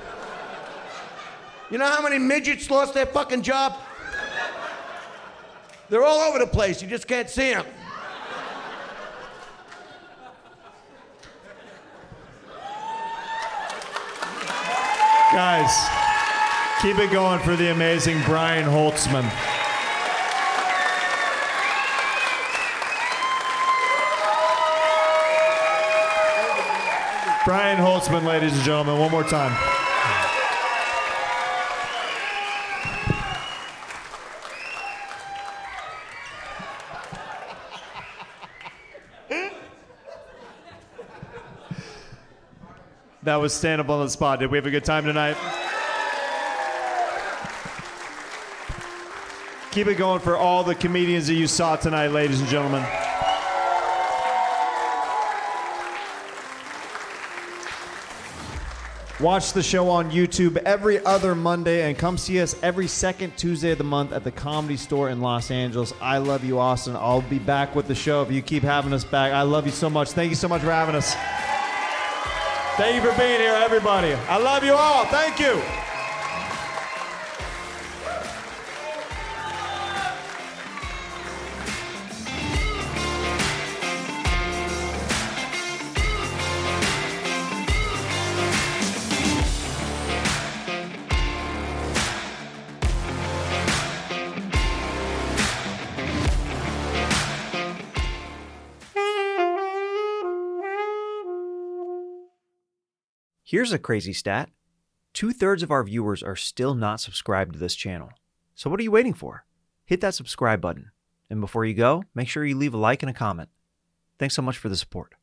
I: You know how many midgets lost their fucking job? They're all over the place. You just can't see them.
B: Guys, keep it going for the amazing Brian Holtzman. Brian Holtzman, ladies and gentlemen, one more time. That was Stand Up on the Spot. Did we have a good time tonight? Keep it going for all the comedians that you saw tonight, ladies and gentlemen. Watch the show on YouTube every other Monday and come see us every second Tuesday of the month at the Comedy Store in Los Angeles. I love you, Austin. I'll be back with the show if you keep having us back. I love you so much. Thank you so much for having us. Thank you for being here, everybody. I love you all. Thank you.
A: Here's a crazy stat. Two-thirds of our viewers are still not subscribed to this channel. So what are you waiting for? Hit that subscribe button. And before you go, make sure you leave a like and a comment. Thanks so much for the support.